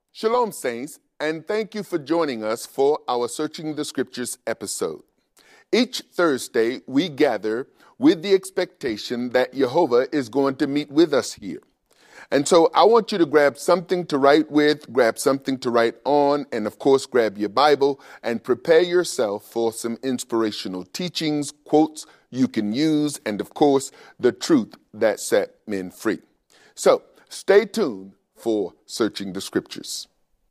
Shalom, Saints, and thank you for joining us for our Searching the Scriptures episode. Each Thursday, we gather with the expectation that Jehovah is going to meet with us here. And so I want you to grab something to write with, grab something to write on, and of course, grab your Bible and prepare yourself for some inspirational teachings, quotes you can use, and of course, the truth that set men free. So stay tuned for Searching the Scriptures.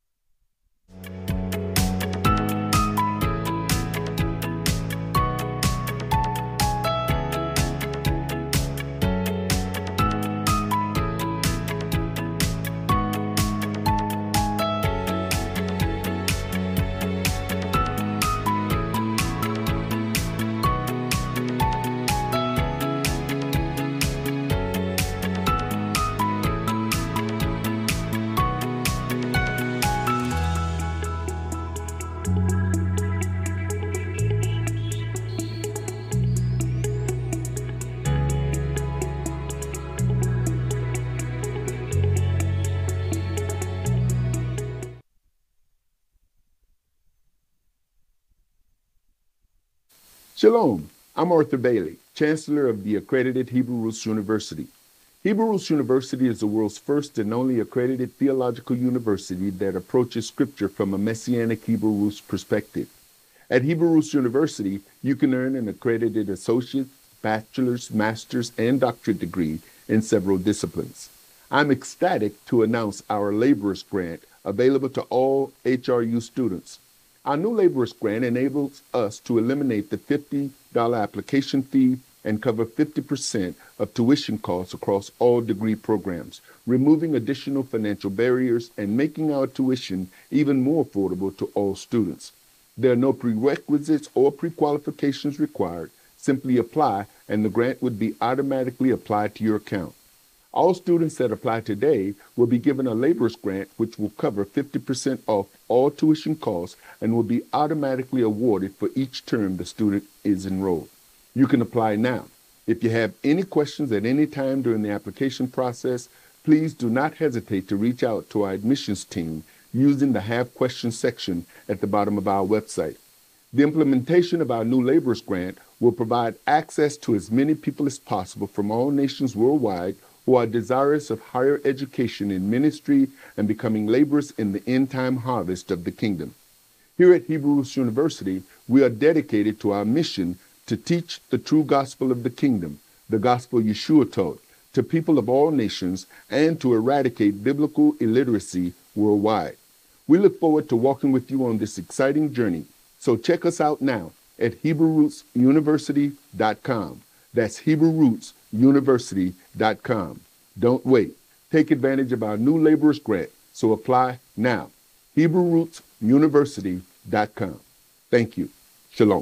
Shalom, I'm Arthur Bailey, Chancellor of the accredited Hebrew Roots University. Hebrew Roots University is the world's first and only accredited theological university that approaches Scripture from a Messianic Hebrew Roots perspective. At Hebrew Roots University, you can earn an accredited associate's, bachelor's, master's, and doctorate degree in several disciplines. I'm ecstatic to announce our Laborers Grant available to all HRU students. Our new Laborers Grant enables us to eliminate the $50 application fee and cover 50% of tuition costs across all degree programs, removing additional financial barriers and making our tuition even more affordable to all students. There are no prerequisites or pre-qualifications required. Simply apply and the grant would be automatically applied to your account. All students that apply today will be given a Laborers Grant which will cover 50% off all tuition costs and will be automatically awarded for each term the student is enrolled. You can apply now. If you have any questions at any time during the application process, please do not hesitate to reach out to our admissions team using the Have Questions section at the bottom of our website. The implementation of our new Laborers Grant will provide access to as many people as possible from all nations worldwide who are desirous of higher education in ministry and becoming laborers in the end-time harvest of the kingdom. Here at Hebrew Roots University, we are dedicated to our mission to teach the true gospel of the kingdom, the gospel Yeshua taught, to people of all nations and to eradicate biblical illiteracy worldwide. We look forward to walking with you on this exciting journey. So check us out now at HebrewRootsUniversity.com. That's HebrewRootsUniversity.com. Don't wait. Take advantage of our new Laborers Grant. So apply now. HebrewRootsUniversity.com. Thank you. Shalom.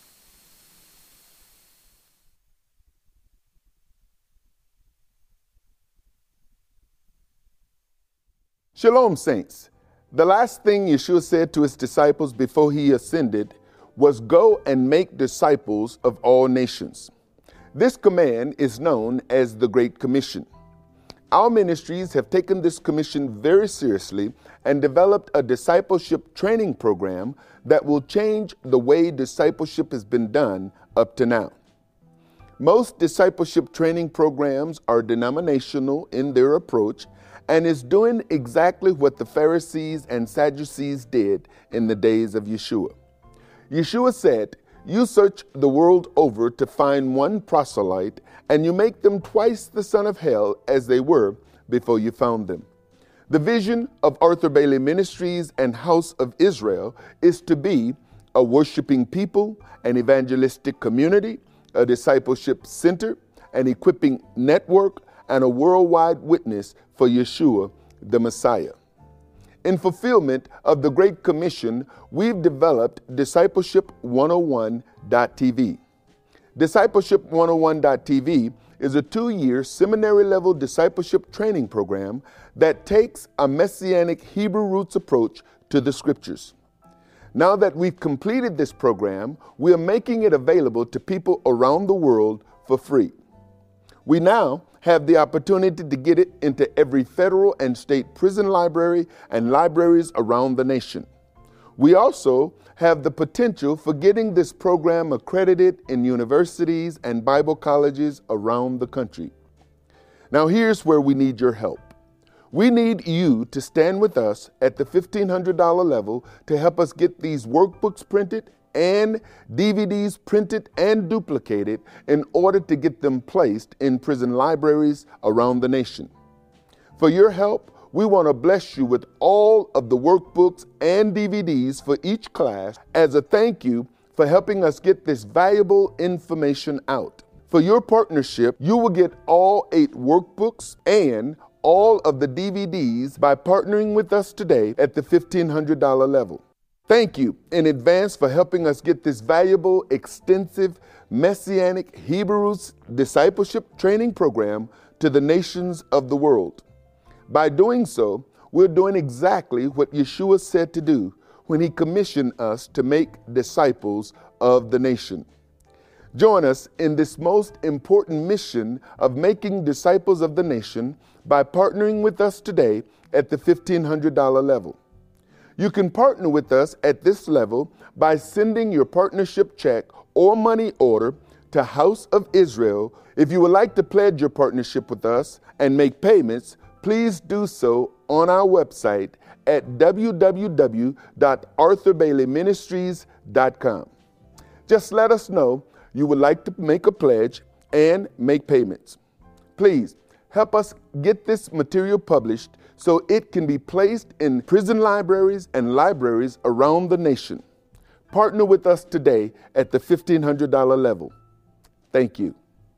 Shalom, Saints. The last thing Yeshua said to his disciples before he ascended was, "Go and make disciples of all nations." This command is known as the Great Commission. Our ministries have taken this commission very seriously and developed a discipleship training program that will change the way discipleship has been done up to now. Most discipleship training programs are denominational in their approach and is doing exactly what the Pharisees and Sadducees did in the days of Yeshua. Yeshua said, "You search the world over to find one proselyte, and you make them twice the son of hell as they were before you found them." The vision of Arthur Bailey Ministries and House of Israel is to be a worshiping people, an evangelistic community, a discipleship center, an equipping network, and a worldwide witness for Yeshua, the Messiah. In fulfillment of the Great Commission, we've developed Discipleship101.tv. Discipleship101.tv is a 2-year seminary-level discipleship training program that takes a Messianic Hebrew roots approach to the Scriptures. Now that we've completed this program, we are making it available to people around the world for free. We now have the opportunity to get it into every federal and state prison library and libraries around the nation. We also have the potential for getting this program accredited in universities and Bible colleges around the country. Now here's where we need your help. We need you to stand with us at the $1,500 level to help us get these workbooks printed and DVDs printed and duplicated in order to get them placed in prison libraries around the nation. For your help, we want to bless you with all of the workbooks and DVDs for each class as a thank you for helping us get this valuable information out. For your partnership, you will get all 8 workbooks and all of the DVDs by partnering with us today at the $1,500 level. Thank you in advance for helping us get this valuable, extensive, Messianic Hebrews discipleship training program to the nations of the world. By doing so, we're doing exactly what Yeshua said to do when he commissioned us to make disciples of the nation. Join us in this most important mission of making disciples of the nation by partnering with us today at the $1,500 level. You can partner with us at this level by sending your partnership check or money order to House of Israel. If you would like to pledge your partnership with us and make payments, please do so on our website at www.arthurbaileyministries.com. Just let us know you would like to make a pledge and make payments. Please help us get this material published so it can be placed in prison libraries and libraries around the nation. Partner with us today at the $1,500 level. Thank you.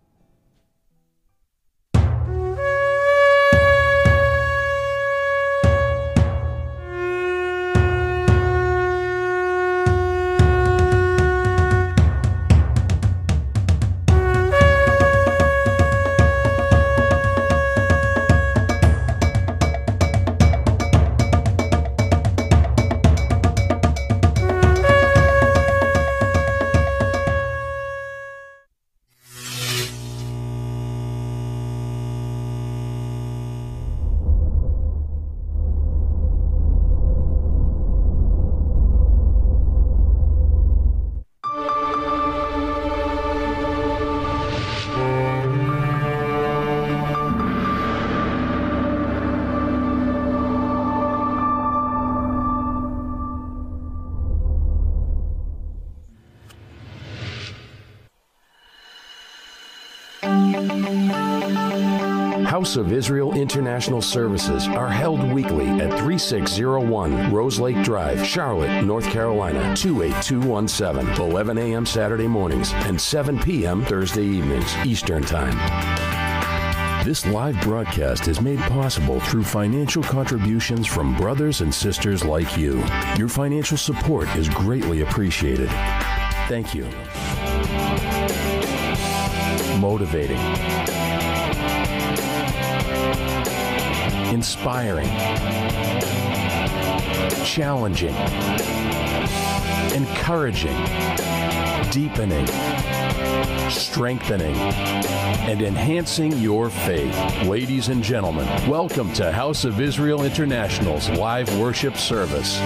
House of Israel International Services are held weekly at 3601 Rose Lake Drive, Charlotte, North Carolina, 28217, 11 a.m. Saturday mornings and 7 p.m. Thursday evenings, Eastern Time. This live broadcast is made possible through financial contributions from brothers and sisters like you. Your financial support is greatly appreciated. Thank you. Motivating, inspiring, challenging, encouraging, deepening, strengthening, and enhancing your faith. Ladies and gentlemen, welcome to House of Israel International's live worship service.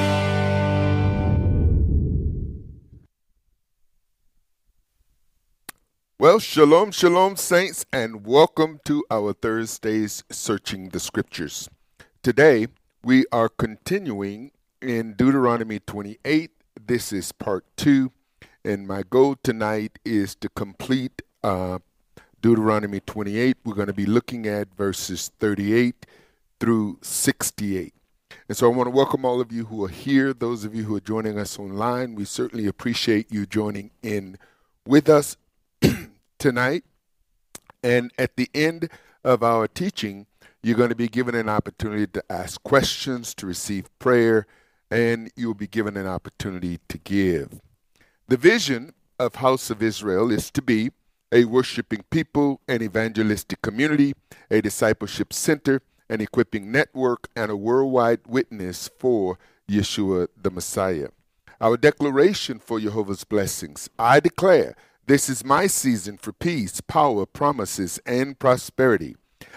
Well, shalom, shalom, saints, and welcome to our Thursdays Searching the Scriptures. Today, we are continuing in Deuteronomy 28. This is part 2, and my goal tonight is to complete Deuteronomy 28. We're going to be looking at verses 38 through 68. And so I want to welcome all of you who are here, those of you who are joining us online. We certainly appreciate you joining in with us tonight. And at the end of our teaching, you're going to be given an opportunity to ask questions, to receive prayer, and you'll be given an opportunity to give. The vision of House of Israel is to be a worshiping people, an evangelistic community, a discipleship center, an equipping network, and a worldwide witness for Yeshua the Messiah. Our declaration for Jehovah's blessings: I declare, this is my season for peace, power, promises, and prosperity.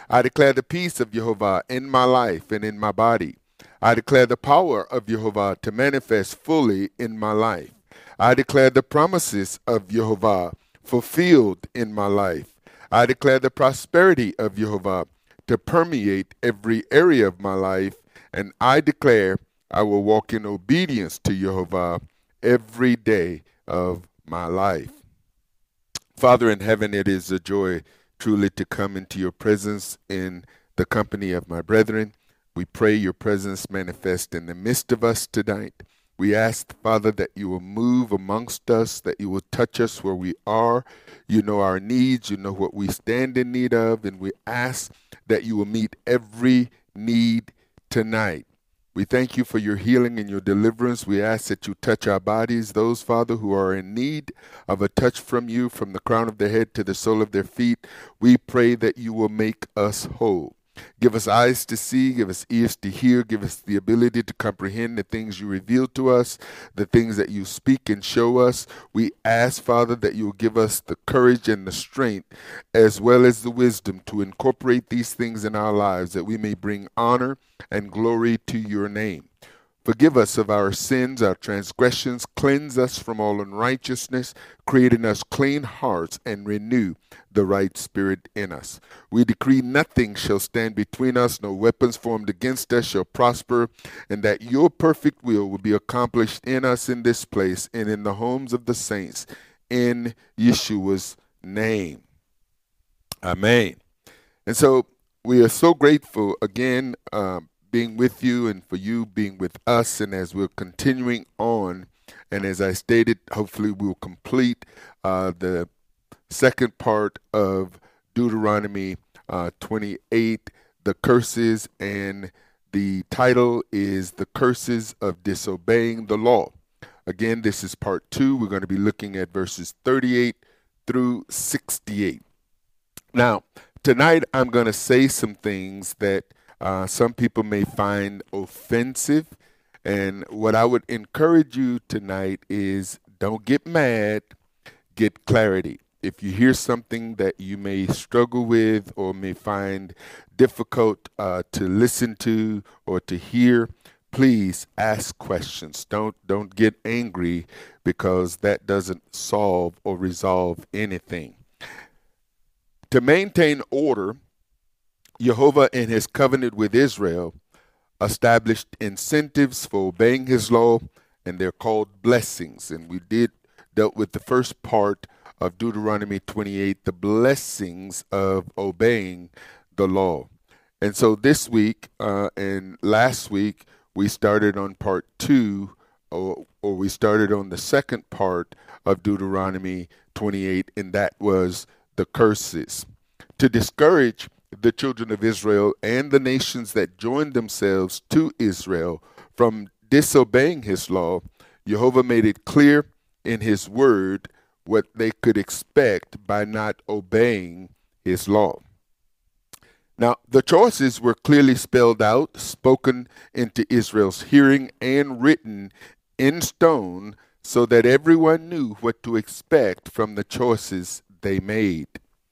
I declare the peace of Jehovah in my life and in my body. I declare the power of Jehovah to manifest fully in my life. I declare the promises of Jehovah fulfilled in my life. I declare the prosperity of Jehovah to permeate every area of my life, and I declare I will walk in obedience to Jehovah every day of my life. Father in heaven, it is a joy truly to come into your presence in the company of my brethren. We pray your presence manifest in the midst of us tonight. We ask, Father, that you will move amongst us, that you will touch us where we are. You know our needs, you know what we stand in need of, and we ask that you will meet every need tonight. We thank you for your healing and your deliverance. We ask that you touch our bodies, those, Father, who are in need of a touch from you, from the crown of their head to the sole of their feet. We pray that you will make us whole. Give us eyes to see, give us ears to hear, give us the ability to comprehend the things you reveal to us, the things that you speak and show us. We ask, Father, that you will give us the courage and the strength, as well as the wisdom to incorporate these things in our lives, that we may bring honor and glory to your name. Forgive us of our sins, our transgressions, cleanse us from all unrighteousness, create in us clean hearts, and renew the right spirit in us. We decree nothing shall stand between us, no weapons formed against us shall prosper, and that your perfect will be accomplished in us in this place and in the homes of the saints, in Yeshua's name. Amen. And so we are so grateful again, being with you and for you being with us. And as we're continuing on, and as I stated, hopefully we'll complete the second part of Deuteronomy 28, the curses, and the title is The Curses of Disobeying the Law. Again, this is part 2. We're going to be looking at verses 38 through 68. Now, tonight I'm going to say some things that some people may find offensive, and what I would encourage you tonight is don't get mad, get clarity. If you hear something that you may struggle with or may find difficult to listen to or to hear, please ask questions. Don't get angry, because that doesn't solve or resolve anything. To maintain order, Jehovah in his covenant with Israel established incentives for obeying his law, and they're called blessings. And we dealt with the first part of Deuteronomy 28, the blessings of obeying the law. And so this week and last week, we started on part 2, or we started on the second part of Deuteronomy 28, and that was the curses. To discourage the children of Israel and the nations that joined themselves to Israel from disobeying his law, Jehovah made it clear in his word what they could expect by not obeying his law. Now, the choices were clearly spelled out, spoken into Israel's hearing, and written in stone so that everyone knew what to expect from the choices they made.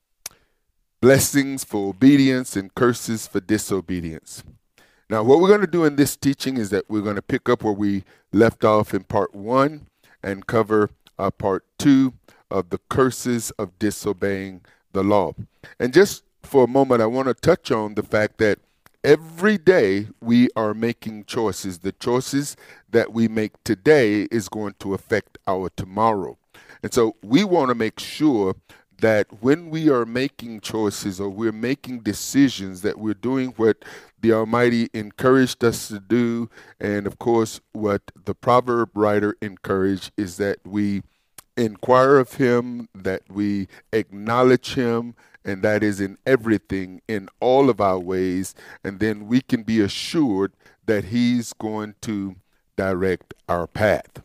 Blessings for obedience and curses for disobedience. Now, what we're going to do in this teaching is that we're going to pick up where we left off in part 1 and cover part 2 of the curses of disobeying the law. And just for a moment, I want to touch on the fact that every day we are making choices. The choices that we make today is going to affect our tomorrow. And so we want to make sure that when we are making choices or we're making decisions, that we're doing what the Almighty encouraged us to do. And of course, what the proverb writer encouraged is that we inquire of him, that we acknowledge him, and that is in everything, in all of our ways. And then we can be assured that he's going to direct our path.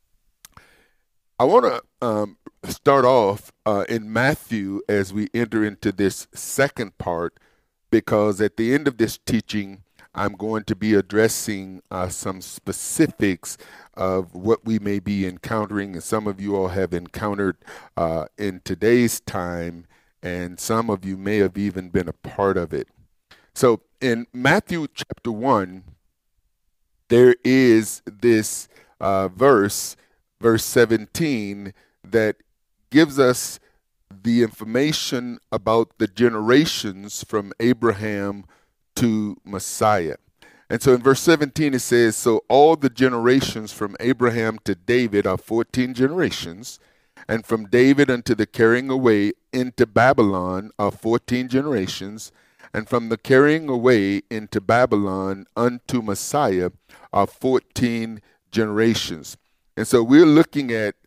I want to start off in Matthew as we enter into this second part, because at the end of this teaching, I'm going to be addressing some specifics of what we may be encountering, and some of you all have encountered in today's time, and some of you may have even been a part of it. So in Matthew chapter 1, there is this verse 17, that gives us the information about the generations from Abraham to Messiah. And so in verse 17 it says, so all the generations from Abraham to David are 14 generations, and from David unto the carrying away into Babylon are 14 generations, and from the carrying away into Babylon unto Messiah are 14 generations. And so we're looking at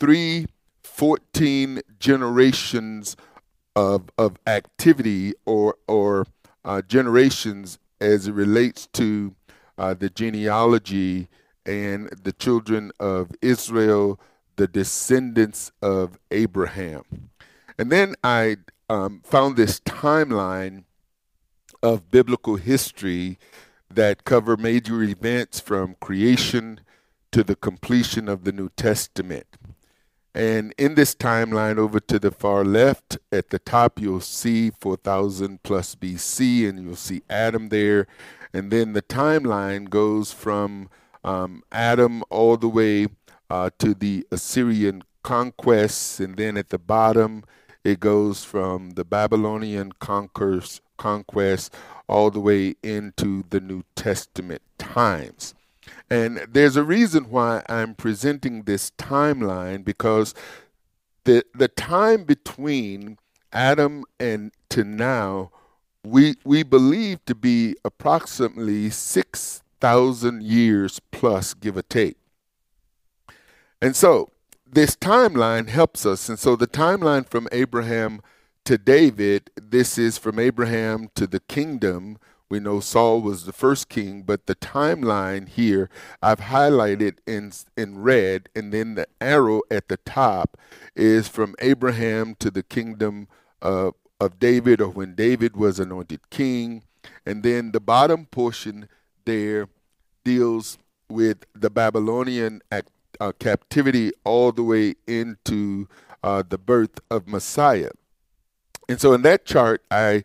14 generations of activity or generations as it relates to the genealogy and the children of Israel, the descendants of Abraham. And then I found this timeline of biblical history that cover major events from creation to the completion of the New Testament. And in this timeline, over to the far left, at the top, you'll see 4000 plus BC, and you'll see Adam there. And then the timeline goes from Adam all the way to the Assyrian conquests. And then at the bottom, it goes from the Babylonian conquest all the way into the New Testament times. And there's a reason why I'm presenting this timeline, because the time between Adam and to now, we believe to be approximately 6,000 years plus, give or take. And so this timeline helps us. And so the timeline from Abraham to David, this is from Abraham to the kingdom. We know Saul was the first king, but the timeline here I've highlighted in red, and then the arrow at the top is from Abraham to the kingdom of David, or when David was anointed king. And then the bottom portion there deals with the Babylonian captivity all the way into the birth of Messiah. And so in that chart, I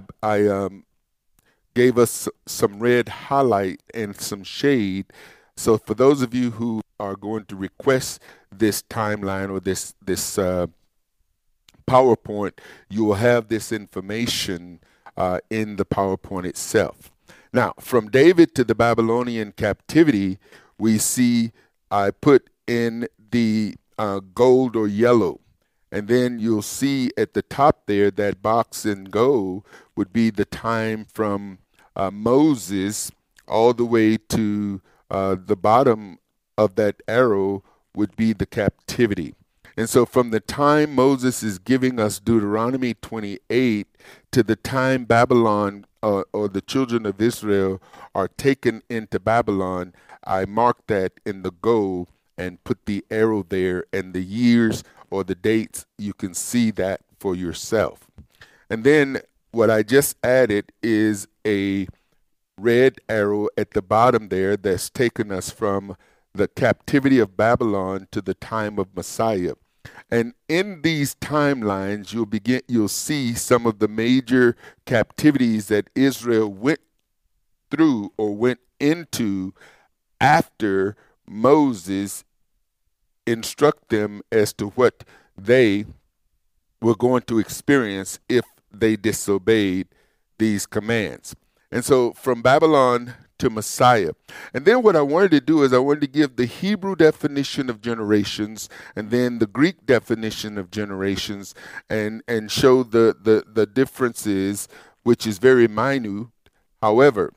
gave us some red highlight and some shade. So for those of you who are going to request this timeline or this PowerPoint, you will have this information in the PowerPoint itself. Now, from David to the Babylonian captivity, we see I put in the gold or yellow. And then you'll see at the top there, that box in gold would be the time from Moses all the way to the bottom of that arrow would be the captivity. And so from the time Moses is giving us Deuteronomy 28 to the time Babylon or the children of Israel are taken into Babylon, I marked that in the gold and put the arrow there, and the years or the dates, you can see that for yourself. And then what I just added is a red arrow at the bottom there that's taken us from the captivity of Babylon to the time of Messiah. And in these timelines, you'll see some of the major captivities that Israel went through or went into after Moses instruct them as to what they were going to experience if they disobeyed these commands. And so from Babylon to Messiah. And then what I wanted to do is I wanted to give the Hebrew definition of generations and then the Greek definition of generations and show the differences, which is very minute. However,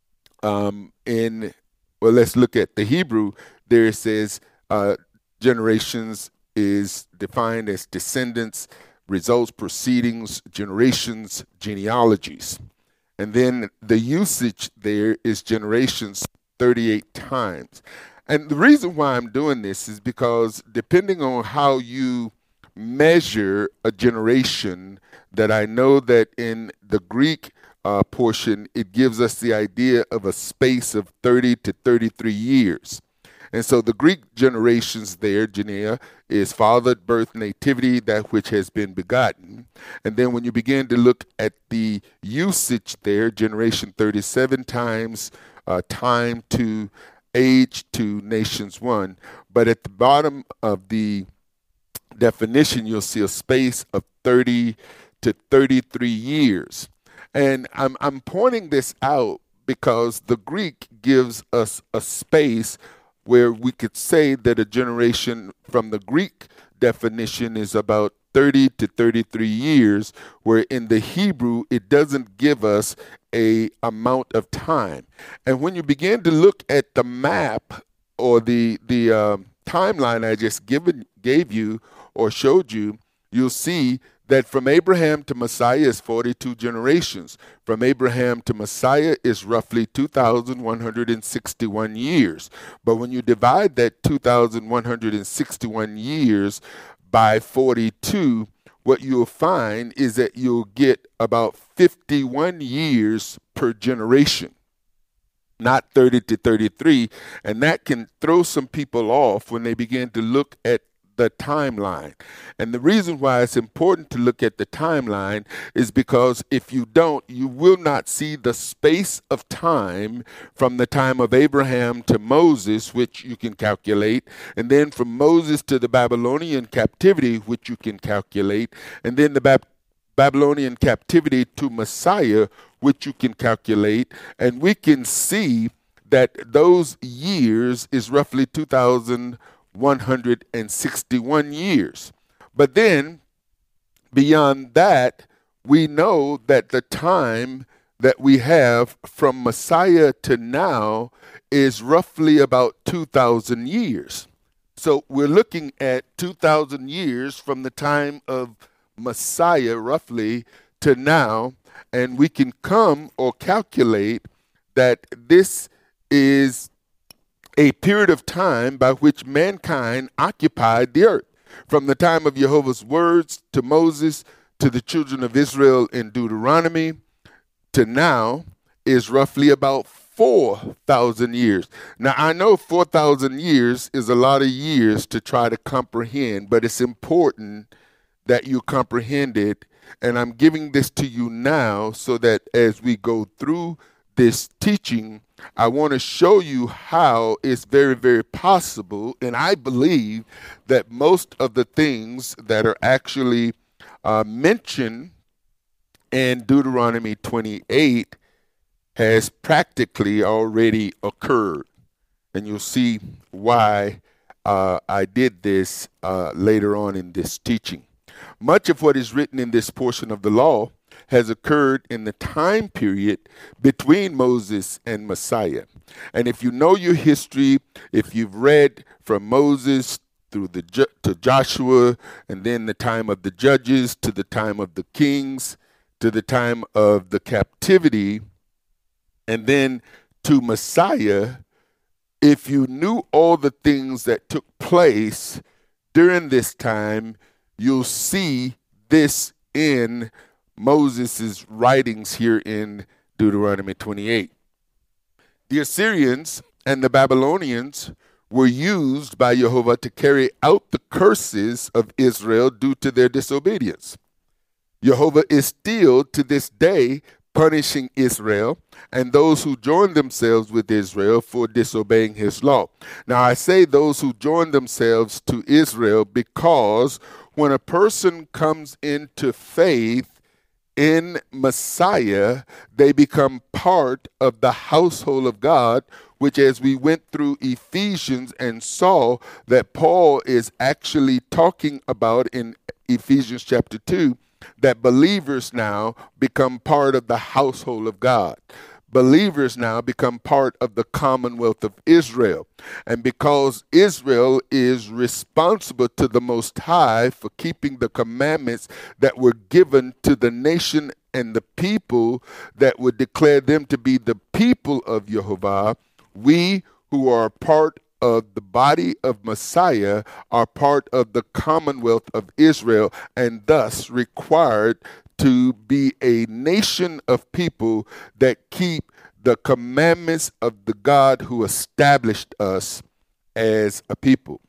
let's look at the Hebrew. There it says generations is defined as descendants, results, proceedings, generations, genealogies. And then the usage there is generations 38 times. And the reason why I'm doing this is because depending on how you measure a generation, that I know that in the Greek portion, it gives us the idea of a space of 30 to 33 years. And so the Greek generations there, Genea, is fathered, birth, nativity, that which has been begotten. And then when you begin to look at the usage there, generation 37 times time to age to nations one. But at the bottom of the definition, you'll see a space of 30 to 33 years. And I'm pointing this out because the Greek gives us a space where we could say that a generation from the Greek definition is about 30 to 33 years, where in the Hebrew it doesn't give us a amount of time. And when you begin to look at the map or the timeline I just gave you or showed you, you'll see that from Abraham to Messiah is 42 generations. From Abraham to Messiah is roughly 2,161 years. But when you divide that 2,161 years by 42, what you'll find is that you'll get about 51 years per generation, not 30 to 33. And that can throw some people off when they begin to look at the timeline. And the reason why it's important to look at the timeline is because if you don't, you will not see the space of time from the time of Abraham to Moses, which you can calculate, and then from Moses to the Babylonian captivity, which you can calculate, and then the Babylonian captivity to Messiah, which you can calculate, and we can see that those years is roughly 2,161 years. But then, beyond that, we know that the time that we have from Messiah to now is roughly about 2,000 years. So we're looking at 2,000 years from the time of Messiah, roughly, to now, and we can come or calculate that this is a period of time by which mankind occupied the earth. From the time of Jehovah's words to Moses to the children of Israel in Deuteronomy to now is roughly about 4,000 years. Now, I know 4,000 years is a lot of years to try to comprehend, but it's important that you comprehend it. And I'm giving this to you now so that as we go through this teaching, I want to show you how it's very, very possible, and I believe that most of the things that are actually mentioned in Deuteronomy 28 has practically already occurred. And you'll see why I did this later on in this teaching. Much of what is written in this portion of the law has occurred in the time period between Moses and Messiah. And if you know your history, if you've read from Moses through to Joshua, and then the time of the judges, to the time of the kings, to the time of the captivity, and then to Messiah, if you knew all the things that took place during this time, you'll see this in Moses' writings here in Deuteronomy 28. The Assyrians and the Babylonians were used by Jehovah to carry out the curses of Israel due to their disobedience. Jehovah is still to this day punishing Israel and those who join themselves with Israel for disobeying his law. Now, I say those who join themselves to Israel because when a person comes into faith in Messiah, they become part of the household of God, which, as we went through Ephesians and saw that Paul is actually talking about in Ephesians chapter 2, that believers now become part of the household of God. Believers now become part of the commonwealth of Israel. And because Israel is responsible to the Most High for keeping the commandments that were given to the nation and the people that would declare them to be the people of Jehovah, we who are part of the body of Messiah are part of the commonwealth of Israel, and thus required to be a nation of people that keep the commandments of the God who established us as a people.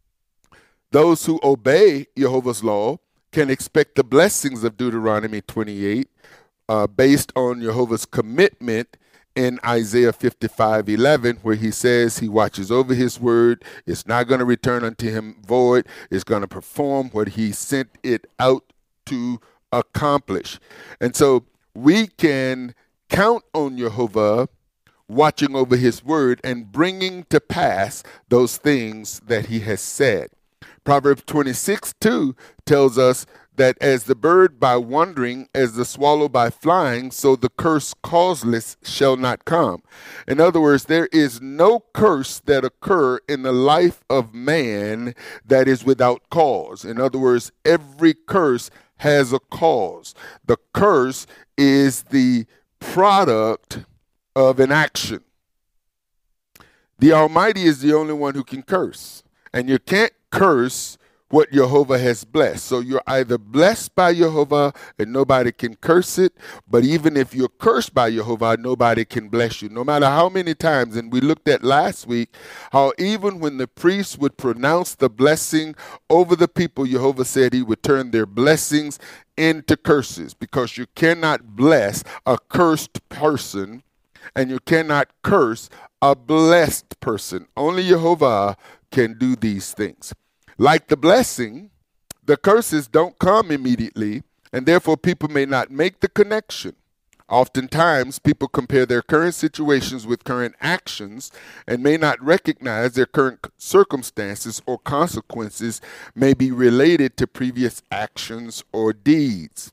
Those who obey Jehovah's law can expect the blessings of Deuteronomy 28 based on Jehovah's commitment in Isaiah 55:11, where he says he watches over his word. It's not going to return unto him void. It's going to perform what he sent it out to accomplish. And so we can count on Jehovah watching over his word and bringing to pass those things that he has said. Proverbs 26:2 tells us that as the bird by wandering, as the swallow by flying, so the curse causeless shall not come. In other words, there is no curse that occur in the life of man that is without cause. In other words, every curse has a cause. The curse is the product of an action. The Almighty is the only one who can curse, and you can't curse what Jehovah has blessed. So you're either blessed by Jehovah and nobody can curse it, but even if you're cursed by Jehovah, nobody can bless you, no matter how many times. And we looked at last week how even when the priest would pronounce the blessing over the people, Jehovah said he would turn their blessings into curses, because you cannot bless a cursed person and you cannot curse a blessed person. Only Jehovah can do these things. Like the blessing, the curses don't come immediately, and therefore people may not make the connection. Oftentimes, people compare their current situations with current actions and may not recognize their current circumstances or consequences may be related to previous actions or deeds.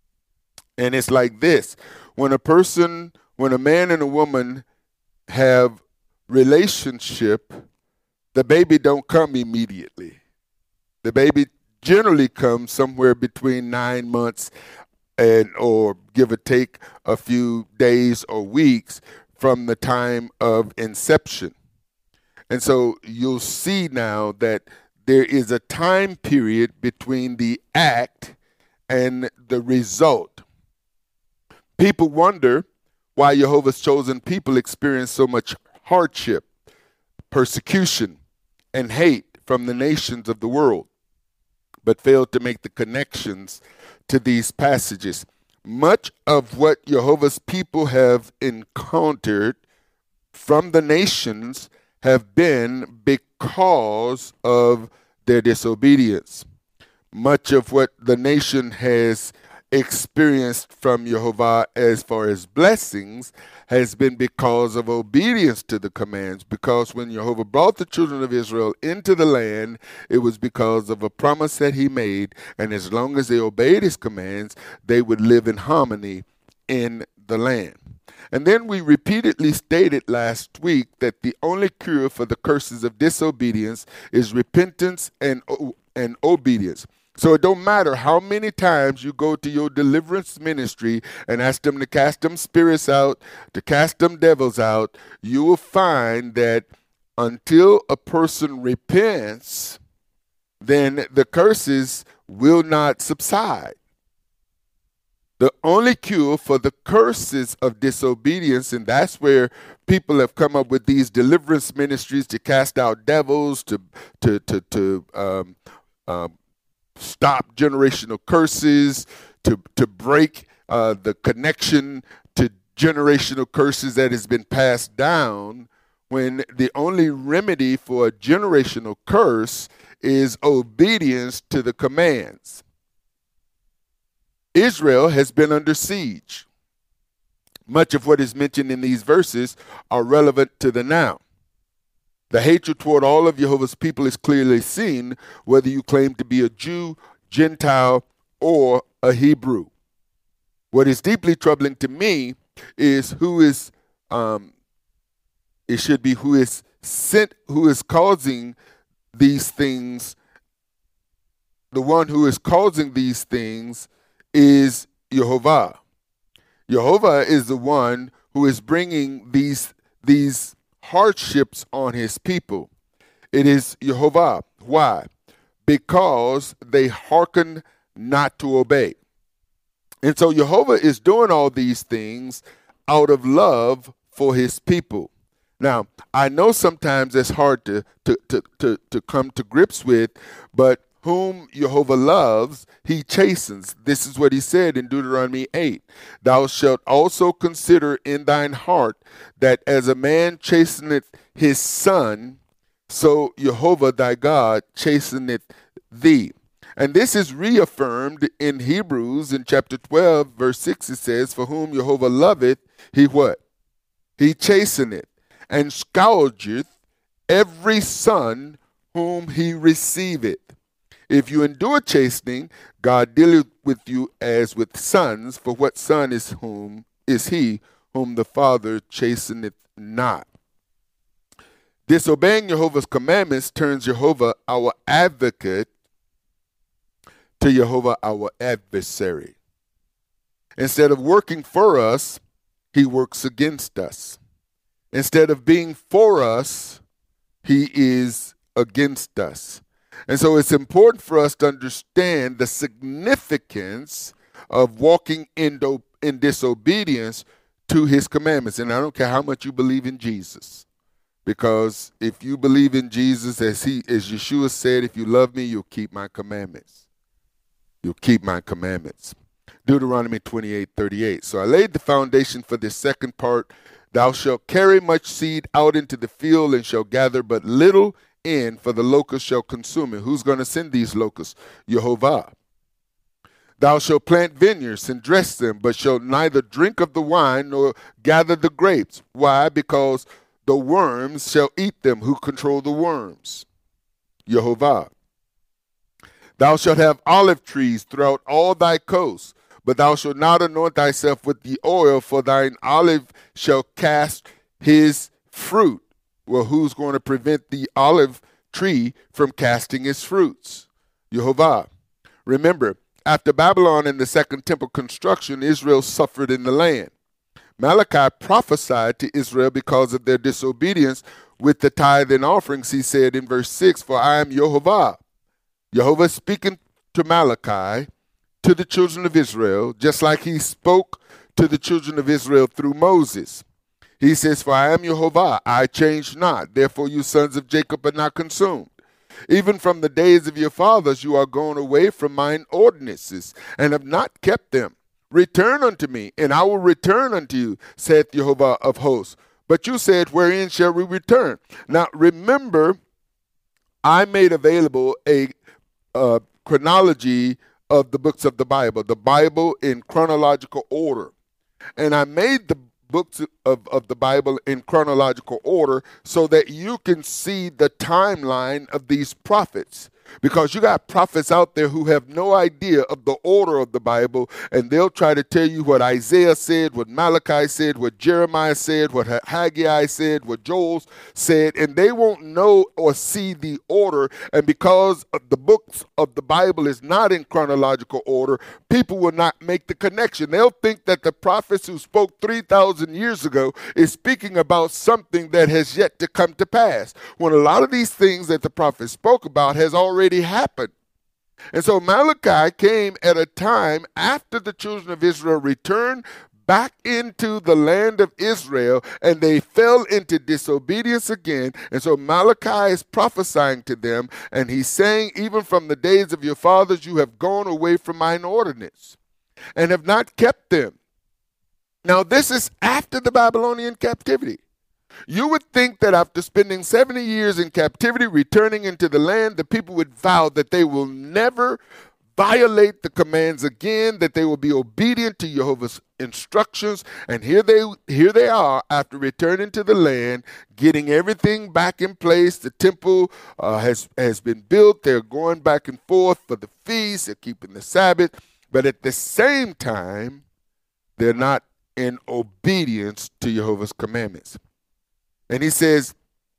And it's like this. When a man and a woman have relationship, the baby don't come immediately. The baby generally comes somewhere between 9 months or give or take a few days or weeks from the time of inception. And so you'll see now that there is a time period between the act and the result. People wonder why Jehovah's chosen people experience so much hardship, persecution, and hate from the nations of the world, but failed to make the connections to these passages. Much of what Jehovah's people have encountered from the nations have been because of their disobedience. Much of what the nation has experienced from Jehovah as far as blessings has been because of obedience to the commands, because when Jehovah brought the children of Israel into the land, it was because of a promise that he made, and as long as they obeyed his commands, they would live in harmony in the land. And then we repeatedly stated last week that the only cure for the curses of disobedience is repentance and obedience. So it don't matter how many times you go to your deliverance ministry and ask them to cast them spirits out, to cast them devils out, you will find that until a person repents, then the curses will not subside. The only cure for the curses of disobedience, and that's where people have come up with these deliverance ministries to cast out devils, to stop generational curses, to break the connection to generational curses that has been passed down, when the only remedy for a generational curse is obedience to the commands. Israel has been under siege. Much of what is mentioned in these verses are relevant to the now. The hatred toward all of Jehovah's people is clearly seen, whether you claim to be a Jew, Gentile, or a Hebrew. What is deeply troubling to me is who is causing these things. The one who is causing these things is Jehovah. Jehovah is the one who is bringing these hardships on his people. It is Jehovah. Why? Because they hearken not to obey. And so Jehovah is doing all these things out of love for his people. Now, I know sometimes it's hard to come to grips with, but whom Jehovah loves, he chastens. This is what he said in Deuteronomy 8. Thou shalt also consider in thine heart that as a man chasteneth his son, so Jehovah thy God chasteneth thee. And this is reaffirmed in Hebrews in chapter 12, verse 6. It says, for whom Jehovah loveth, he what? He chasteneth and scourgeth every son whom he receiveth. If you endure chastening, God dealeth with you as with sons, for what son is he whom the Father chasteneth not? Disobeying Jehovah's commandments turns Jehovah our advocate to Jehovah our adversary. Instead of working for us, he works against us. Instead of being for us, he is against us. And so it's important for us to understand the significance of walking in disobedience to his commandments. And I don't care how much you believe in Jesus, because if you believe in Jesus, as Yeshua said, if you love me, you'll keep my commandments. You'll keep my commandments. Deuteronomy 28:38. So I laid the foundation for this second part. Thou shalt carry much seed out into the field and shall gather but little in, for the locust shall consume it. Who's going to send these locusts? Jehovah. Thou shalt plant vineyards and dress them, but shalt neither drink of the wine nor gather the grapes. Why? Because the worms shall eat them. Who control the worms? Jehovah. Thou shalt have olive trees throughout all thy coasts, but thou shalt not anoint thyself with the oil, for thine olive shall cast his fruit. Well, who's going to prevent the olive tree from casting its fruits? Jehovah. Remember, after Babylon and the Second Temple construction, Israel suffered in the land. Malachi prophesied to Israel because of their disobedience with the tithe and offerings. He said in verse 6, for I am Jehovah. Jehovah speaking to Malachi, to the children of Israel, just like he spoke to the children of Israel through Moses. He says, for I am Jehovah, I change not. Therefore you sons of Jacob are not consumed. Even from the days of your fathers you are gone away from mine ordinances, and have not kept them. Return unto me, and I will return unto you, saith Jehovah of hosts. But you said, wherein shall we return? Now remember, I made available a chronology of the books of the Bible in chronological order. And I made the books of the Bible in chronological order so that you can see the timeline of these prophets. Because you got prophets out there who have no idea of the order of the Bible, and they'll try to tell you what Isaiah said, what Malachi said, what Jeremiah said, what Haggai said, what Joel said, and they won't know or see the order. And because the books of the Bible is not in chronological order, people will not make the connection. They'll think that the prophets who spoke 3,000 years ago is speaking about something that has yet to come to pass, when a lot of these things that the prophets spoke about has already happened. And so Malachi came at a time after the children of Israel returned back into the land of Israel, and they fell into disobedience again. And so Malachi is prophesying to them, and he's saying, even from the days of your fathers you have gone away from mine ordinance and have not kept them. Now this is after the Babylonian captivity. You would think that after spending 70 years in captivity, returning into the land, the people would vow that they will never violate the commands again, that they will be obedient to Jehovah's instructions. And here they are after returning to the land, getting everything back in place. The temple has been built. They're going back and forth for the feast. They're keeping the Sabbath. But at the same time, they're not in obedience to Jehovah's commandments. And he says,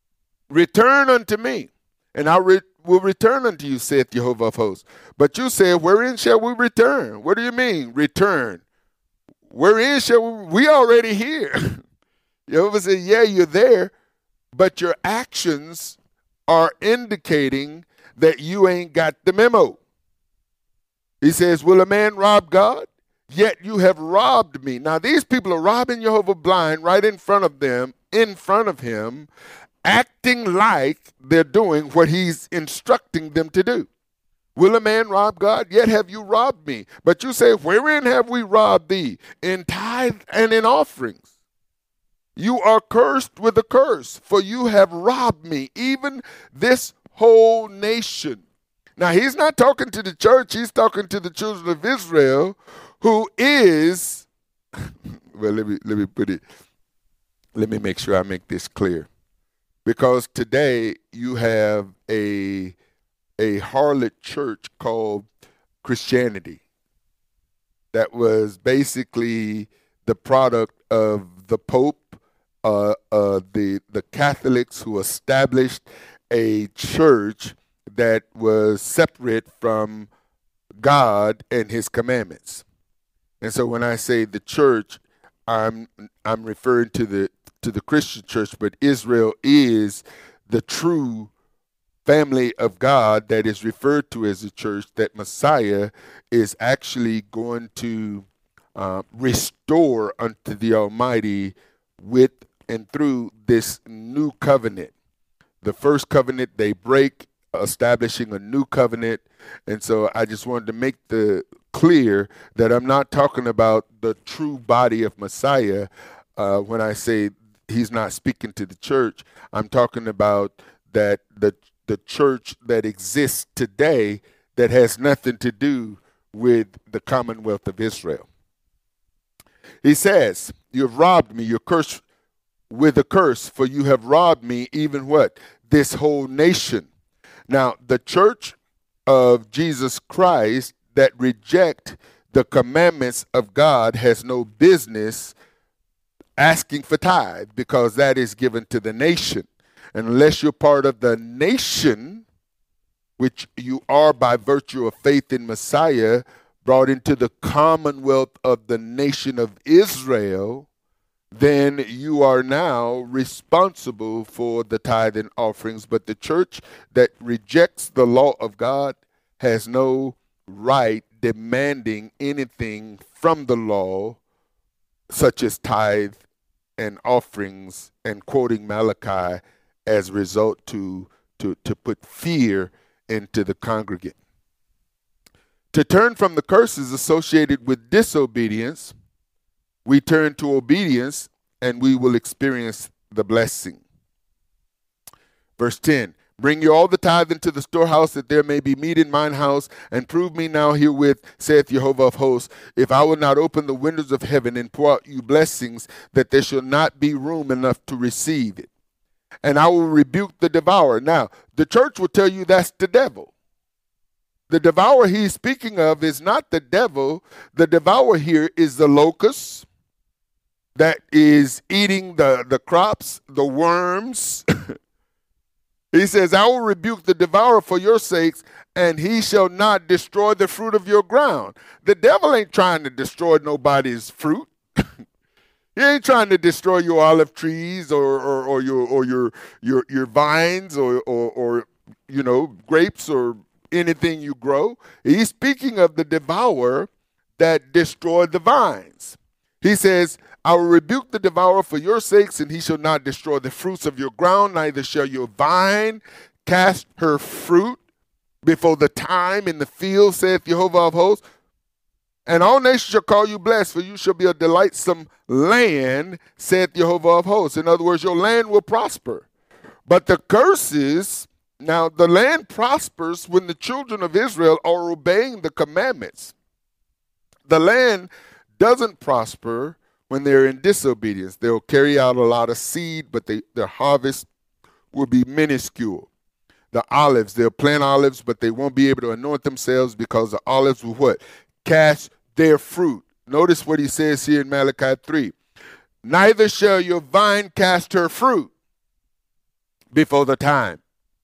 return unto me, and I will return unto you, saith Jehovah of hosts. But you said, wherein shall we return? What do you mean, return? Wherein shall we already here? Jehovah said, yeah, you're there, but your actions are indicating that you ain't got the memo. He says, will a man rob God? yet you have robbed me. Now these people are robbing Jehovah blind right in front of them, in front of him, acting like they're doing what he's instructing them to do. Will a man rob God? Yet have you robbed me. But you say, wherein have we robbed thee? In tithe and in offerings. You are cursed with a curse, for you have robbed me, even this whole nation. Now, he's not talking to the church. He's talking to the children of Israel, who is, well, let me put it, let me make sure I make this clear. Because today you have a harlot church called Christianity that was basically the product of the Pope, the Catholics who established a church that was separate from God and his commandments. And so when I say the church, I'm referring to the Christian church, but Israel is the true family of God that is referred to as a church, that Messiah is actually going to restore unto the Almighty with and through this new covenant. The first covenant they break, establishing a new covenant. And so I just wanted to make the clear that I'm not talking about the true body of Messiah when I say he's not speaking to the church. I'm talking about that the church that exists today that has nothing to do with the Commonwealth of Israel. He says, you have robbed me, you're cursed with a curse, for you have robbed me, even what? This whole nation. Now, the church of Jesus Christ that reject the commandments of God has no business asking for tithe, because that is given to the nation. And unless you're part of the nation, which you are by virtue of faith in Messiah, brought into the commonwealth of the nation of Israel, then you are now responsible for the tithe and offerings. But the church that rejects the law of God has no right demanding anything from the law, such as tithe and offerings, and quoting Malachi as a result to put fear into the congregant. To turn from the curses associated with disobedience, we turn to obedience, and we will experience the blessing. Verse 10, bring you all the tithe into the storehouse, that there may be meat in mine house, and prove me now herewith, saith Jehovah of hosts, if I will not open the windows of heaven and pour out you blessings, that there shall not be room enough to receive it. And I will rebuke the devourer. Now, the church will tell you that's the devil. The devourer he's speaking of is not the devil. The devourer here is the locust that is eating the crops, the worms. He says, I will rebuke the devourer for your sakes, and he shall not destroy the fruit of your ground. The devil ain't trying to destroy nobody's fruit. He ain't trying to destroy your olive trees or your vines or you know, grapes or anything you grow. He's speaking of the devourer that destroyed the vines. He says, I will rebuke the devourer for your sakes, and he shall not destroy the fruits of your ground, neither shall your vine cast her fruit before the time in the field, saith Jehovah of hosts. And all nations shall call you blessed, for you shall be a delightsome land, saith Jehovah of hosts. In other words, your land will prosper. But the curses, now the land prospers when the children of Israel are obeying the commandments. The land doesn't prosper when they're in disobedience. They'll carry out a lot of seed, but their harvest will be minuscule. The olives, they'll plant olives, but they won't be able to anoint themselves, because the olives will what? Cast their fruit. Notice what he says here in Malachi 3. Neither shall your vine cast her fruit before the time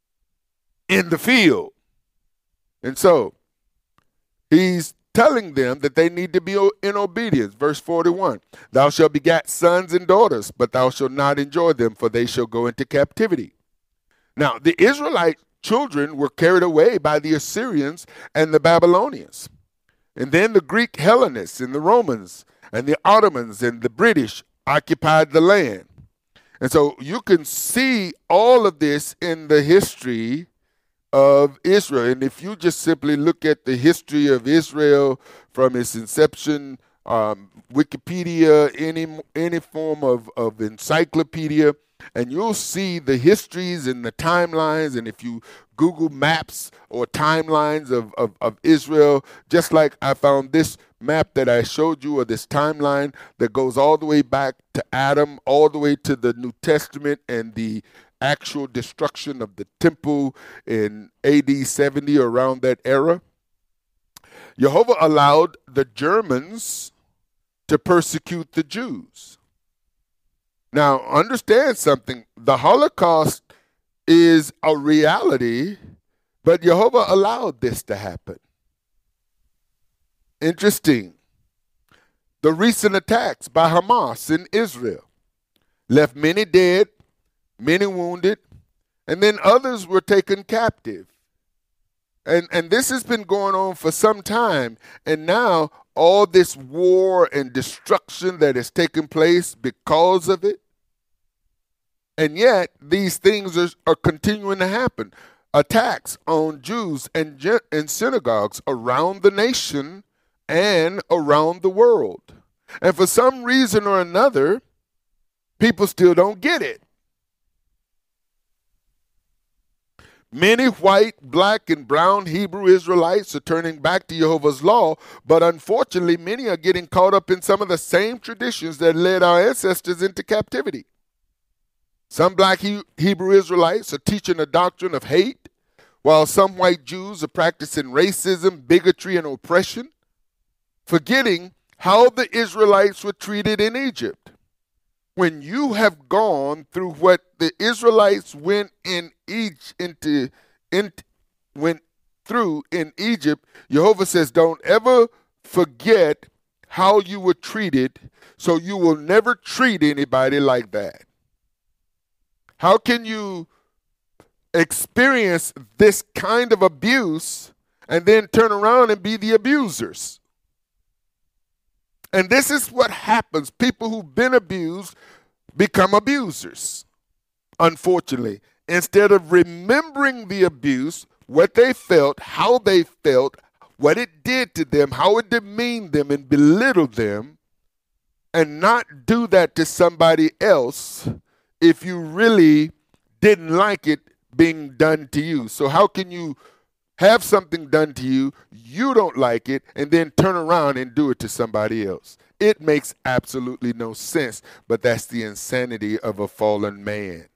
in the field. And so he's telling them that they need to be in obedience. Verse 41, thou shalt begat sons and daughters, but thou shalt not enjoy them, for they shall go into captivity. Now, the Israelite children were carried away by the Assyrians and the Babylonians. And then the Greek Hellenists and the Romans and the Ottomans and the British occupied the land. And so you can see all of this in the history of Israel. And if you just simply look at the history of Israel from its inception, Wikipedia, any form of encyclopedia, and you'll see the histories and the timelines. And if you Google maps or timelines of Israel, just like I found this map that I showed you, or this timeline that goes all the way back to Adam, all the way to the New Testament and the actual destruction of the temple in AD 70 or around that era. Jehovah allowed the Germans to persecute the Jews. Now, understand something. The Holocaust is a reality, but Jehovah allowed this to happen. Interesting. The recent attacks by Hamas in Israel left many dead, many wounded, and then others were taken captive. And this has been going on for some time, and now all this war and destruction that has taken place because of it. And yet, these things are continuing to happen. Attacks on Jews and synagogues around the nation and around the world. And for some reason or another, people still don't get it. Many white, black, and brown Hebrew Israelites are turning back to Jehovah's law, but unfortunately, many are getting caught up in some of the same traditions that led our ancestors into captivity. Some black Hebrew Israelites are teaching a doctrine of hate, while some white Jews are practicing racism, bigotry, and oppression, forgetting how the Israelites were treated in Egypt. When you have gone through what the Israelites went through in Egypt, Jehovah says, don't ever forget how you were treated, so you will never treat anybody like that. How can you experience this kind of abuse and then turn around and be the abusers? And this is what happens. People who've been abused become abusers, unfortunately. Instead of remembering the abuse, what they felt, how they felt, what it did to them, how it demeaned them and belittled them, and not do that to somebody else if you really didn't like it being done to you. So how can you have something done to you, you don't like it, and then turn around and do it to somebody else? It makes absolutely no sense, but that's the insanity of a fallen man.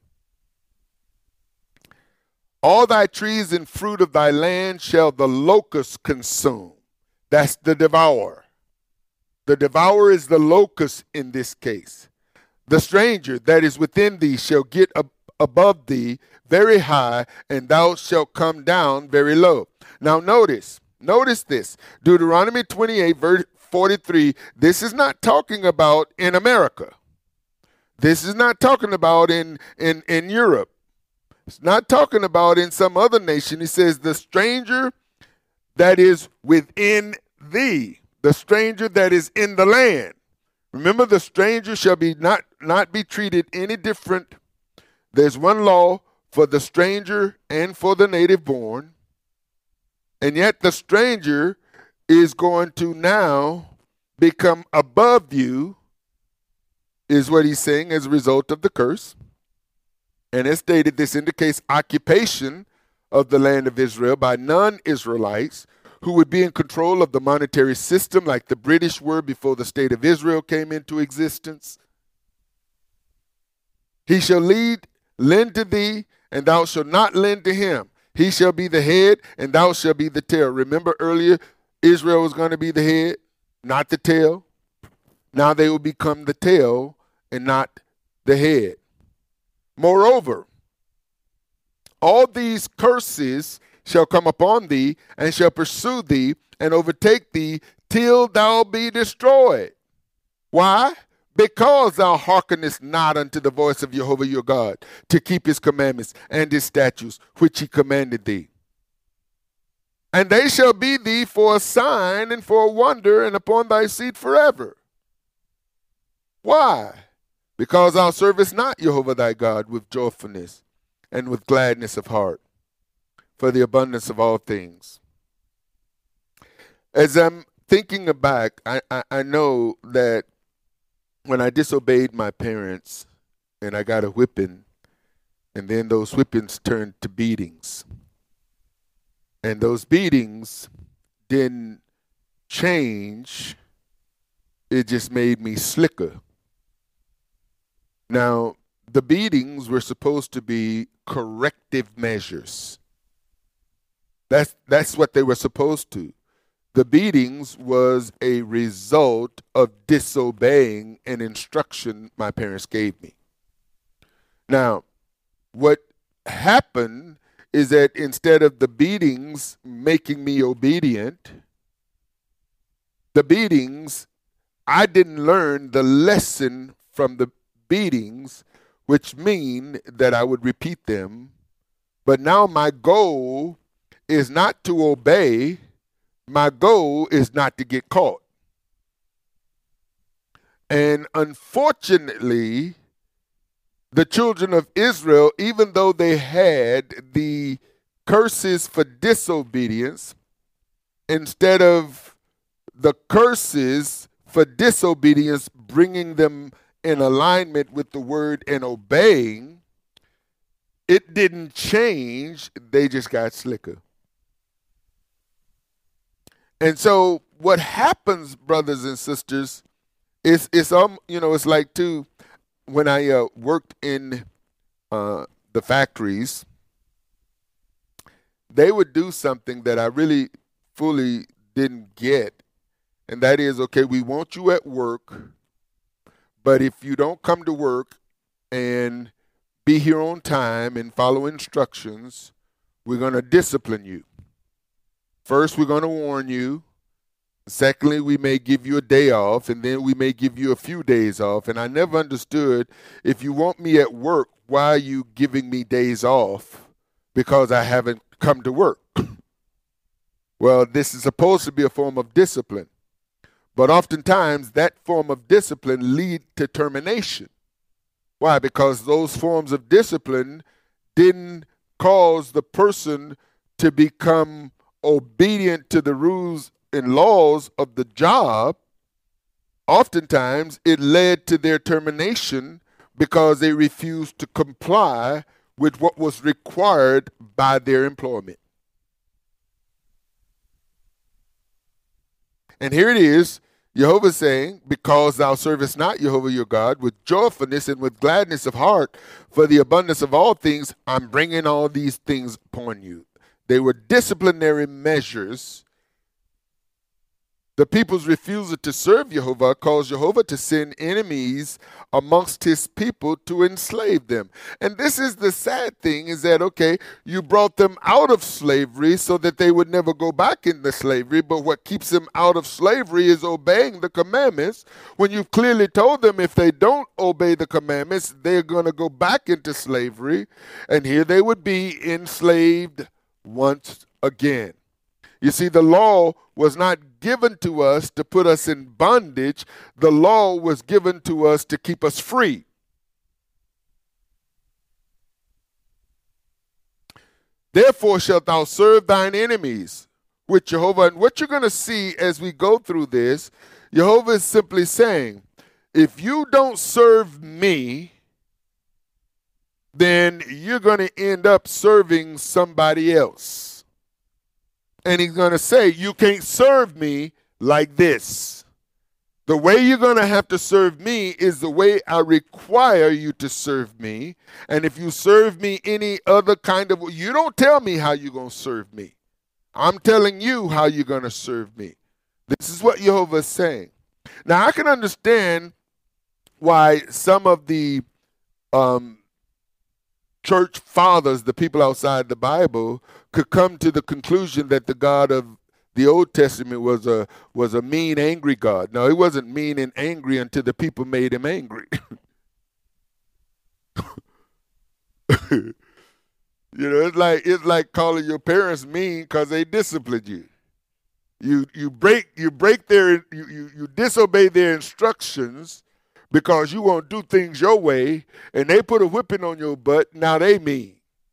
All thy trees and fruit of thy land shall the locust consume. That's the devourer. The devourer is the locust in this case. The stranger that is within thee shall get above thee very high, and thou shalt come down very low. Now notice this. Deuteronomy 28, verse 43, this is not talking about in America. This is not talking about in Europe. It's not talking about in some other nation. He says, the stranger that is within thee, the stranger that is in the land. Remember, the stranger shall be not be treated any different. There's one law for the stranger and for the native born. And yet the stranger is going to now become above you, is what he's saying, as a result of the curse. And as stated, this indicates occupation of the land of Israel by non-Israelites who would be in control of the monetary system like the British were before the state of Israel came into existence. He shall lend to thee, and thou shalt not lend to him. He shall be the head, and thou shalt be the tail. Remember earlier, Israel was going to be the head, not the tail. Now they will become the tail and not the head. Moreover, all these curses shall come upon thee, and shall pursue thee, and overtake thee, till thou be destroyed. Why? Because thou hearkenest not unto the voice of Jehovah your God, to keep his commandments and his statutes, which he commanded thee. And they shall be thee for a sign and for a wonder, and upon thy seed forever. Why? Because thou servest not Jehovah thy God with joyfulness and with gladness of heart, for the abundance of all things. As I'm thinking back, I know that when I disobeyed my parents and I got a whipping, and then those whippings turned to beatings. And those beatings didn't change. It just made me slicker. Now, the beatings were supposed to be corrective measures. That's what they were supposed to. The beatings was a result of disobeying an instruction my parents gave me. Now, what happened is that instead of the beatings making me obedient, the beatings, I didn't learn the lesson from the beatings, which mean that I would repeat them. But now my goal is not to obey. My goal is not to get caught. And unfortunately, the children of Israel, even though they had the curses for disobedience, instead of the curses for disobedience bringing them in alignment with the word and obeying, it didn't change. They just got slicker. And so what happens, brothers and sisters, is it's like too, when I worked in the factories, they would do something that I really fully didn't get, and that is, okay, we want you at work, but if you don't come to work and be here on time and follow instructions, we're going to discipline you. First, we're going to warn you. Secondly, we may give you a day off, and then we may give you a few days off. And I never understood, if you want me at work, why are you giving me days off? Because I haven't come to work. Well, this is supposed to be a form of discipline. But oftentimes, that form of discipline lead to termination. Why? Because those forms of discipline didn't cause the person to become obedient to the rules and laws of the job. Oftentimes, it led to their termination because they refused to comply with what was required by their employment. And here it is, Jehovah saying, because thou servest not Jehovah your God with joyfulness and with gladness of heart, for the abundance of all things, I'm bringing all these things upon you. They were disciplinary measures. The people's refusal to serve Jehovah caused Jehovah to send enemies amongst his people to enslave them. And this is the sad thing, is that, okay, you brought them out of slavery so that they would never go back into slavery, but what keeps them out of slavery is obeying the commandments, when you've clearly told them if they don't obey the commandments, they're going to go back into slavery, and here they would be enslaved once again. You see, the law was not given to us to put us in bondage. The law was given to us to keep us free. Therefore shalt thou serve thine enemies with Jehovah. And what you're going to see as we go through this, Jehovah is simply saying, if you don't serve me, then you're going to end up serving somebody else. And he's going to say, you can't serve me like this. The way you're going to have to serve me is the way I require you to serve me. And if you serve me any other kind of way, you don't tell me how you're going to serve me. I'm telling you how you're going to serve me. This is what Jehovah is saying. Now, I can understand why some of the church fathers, the people outside the Bible, could come to the conclusion that the God of the Old Testament was a mean, angry God. No, he wasn't mean and angry until the people made him angry. You know, it's like calling your parents mean because they disciplined you. You break their you disobey their instructions because you won't do things your way, and they put a whipping on your butt. Now they mean.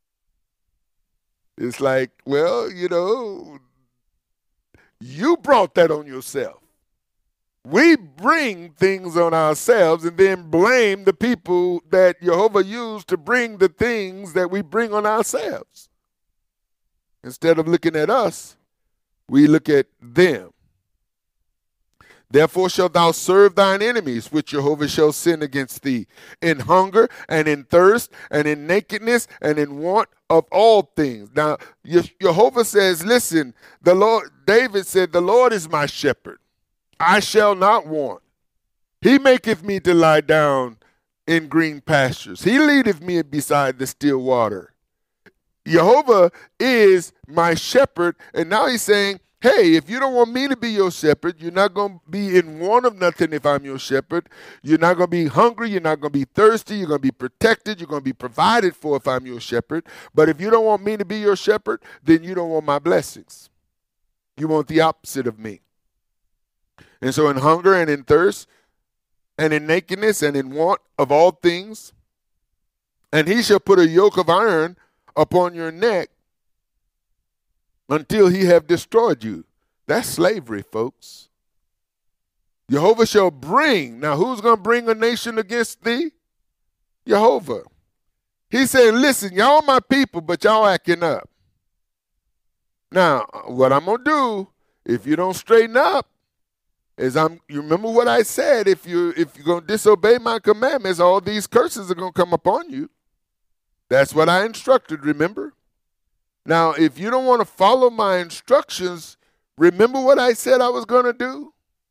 It's like, well, you know, you brought that on yourself. We bring things on ourselves and then blame the people that Jehovah used to bring the things that we bring on ourselves. Instead of looking at us, we look at them. Therefore shalt thou serve thine enemies, which Jehovah shall send against thee, in hunger and in thirst and in nakedness and in want of all things. Now, Jehovah says, listen, the Lord, David said, the Lord is my shepherd. I shall not want. He maketh me to lie down in green pastures. He leadeth me beside the still water. Jehovah is my shepherd, and now he's saying, hey, if you don't want me to be your shepherd, you're not going to be in want of nothing if I'm your shepherd. You're not going to be hungry. You're not going to be thirsty. You're going to be protected. You're going to be provided for if I'm your shepherd. But if you don't want me to be your shepherd, then you don't want my blessings. You want the opposite of me. And so in hunger and in thirst and in nakedness and in want of all things, and he shall put a yoke of iron upon your neck until he have destroyed you. That's slavery, folks. Jehovah shall bring. Now, who's going to bring a nation against thee? Jehovah. He said, listen, y'all my people, but y'all acting up. Now, what I'm going to do, if you don't straighten up, is you remember what I said, if you're going to disobey my commandments, all these curses are going to come upon you. That's what I instructed, remember? Now, if you don't want to follow my instructions, remember what I said I was going to do?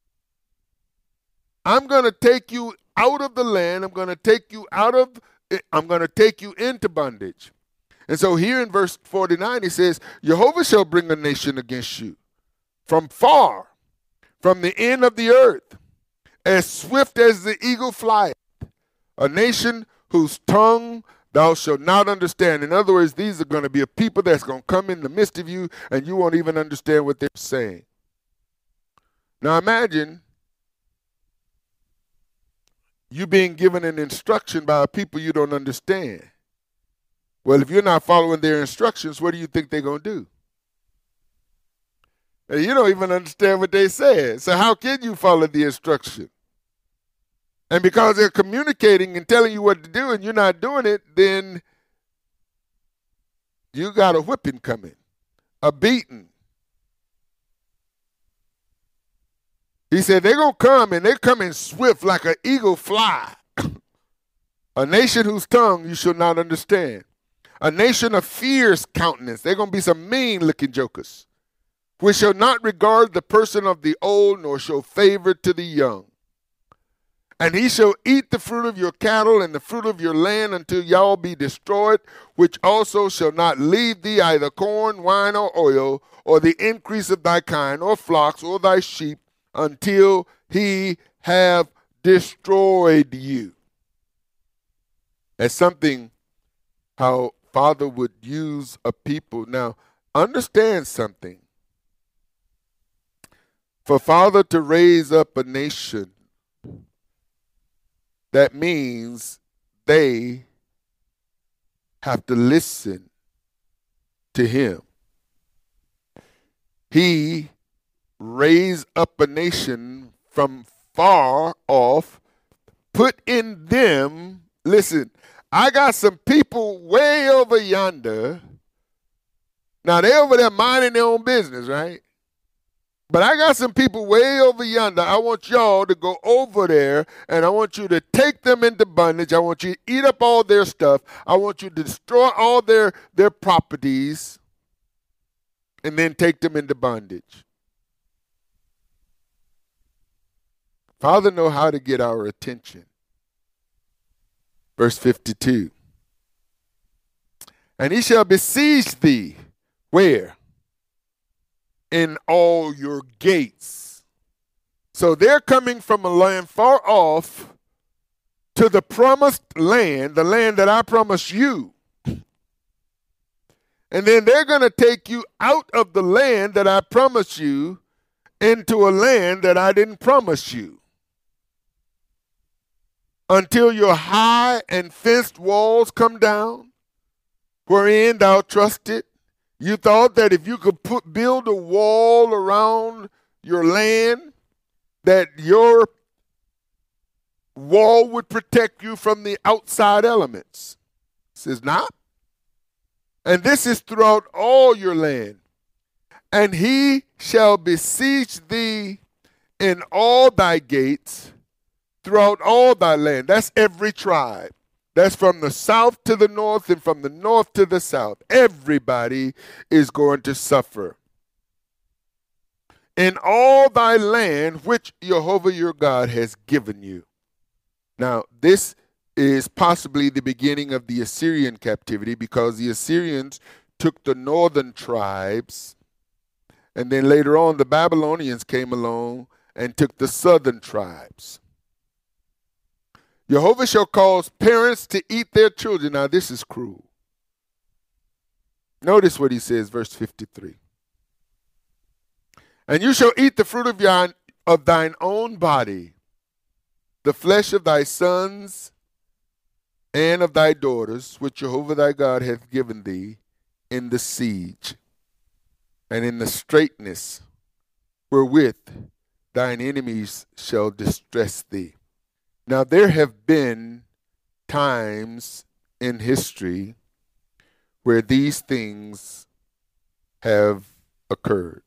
I'm going to take you out of the land. I'm going to take you into bondage. And so here in verse 49, he says, Jehovah shall bring a nation against you from far, from the end of the earth, as swift as the eagle flieth, a nation whose tongue thou shalt not understand. In other words, these are going to be a people that's going to come in the midst of you, and you won't even understand what they're saying. Now imagine you being given an instruction by a people you don't understand. Well, if you're not following their instructions, what do you think they're going to do? And you don't even understand what they said. So how can you follow the instruction? And because they're communicating and telling you what to do and you're not doing it, then you got a whipping coming, a beating. He said they're going to come, and they're coming swift like an eagle fly. A nation whose tongue you shall not understand. A nation of fierce countenance. They're going to be some mean-looking jokers, which shall not regard the person of the old, nor show favor to the young. And he shall eat the fruit of your cattle and the fruit of your land until y'all be destroyed, which also shall not leave thee either corn, wine, or oil, or the increase of thy kind, or flocks, or thy sheep, until he have destroyed you. That's something how Father would use a people. Now, understand something. For Father to raise up a nation, that means they have to listen to him. He raised up a nation from far off, put in them, listen, I got some people way over yonder. Now, they over there minding their own business, right? But I got some people way over yonder. I want y'all to go over there, and I want you to take them into bondage. I want you to eat up all their stuff. I want you to destroy all their properties, and then take them into bondage. Father know how to get our attention. Verse 52. And he shall besiege thee. Where? In all your gates. So they're coming from a land far off to the promised land, the land that I promised you. And then they're going to take you out of the land that I promised you into a land that I didn't promise you, until your high and fenced walls come down, wherein thou trusted. You thought that if you could build a wall around your land, that your wall would protect you from the outside elements. It says not. And this is throughout all your land. And he shall besiege thee in all thy gates throughout all thy land. That's every tribe. That's from the south to the north and from the north to the south. Everybody is going to suffer. In all thy land which Jehovah your God has given you. Now, this is possibly the beginning of the Assyrian captivity, because the Assyrians took the northern tribes, and then later on the Babylonians came along and took the southern tribes. Jehovah shall cause parents to eat their children. Now, this is cruel. Notice what he says, verse 53. And you shall eat the fruit of thine own body, the flesh of thy sons and of thy daughters, which Jehovah thy God hath given thee in the siege and in the straitness wherewith thine enemies shall distress thee. Now, there have been times in history where these things have occurred.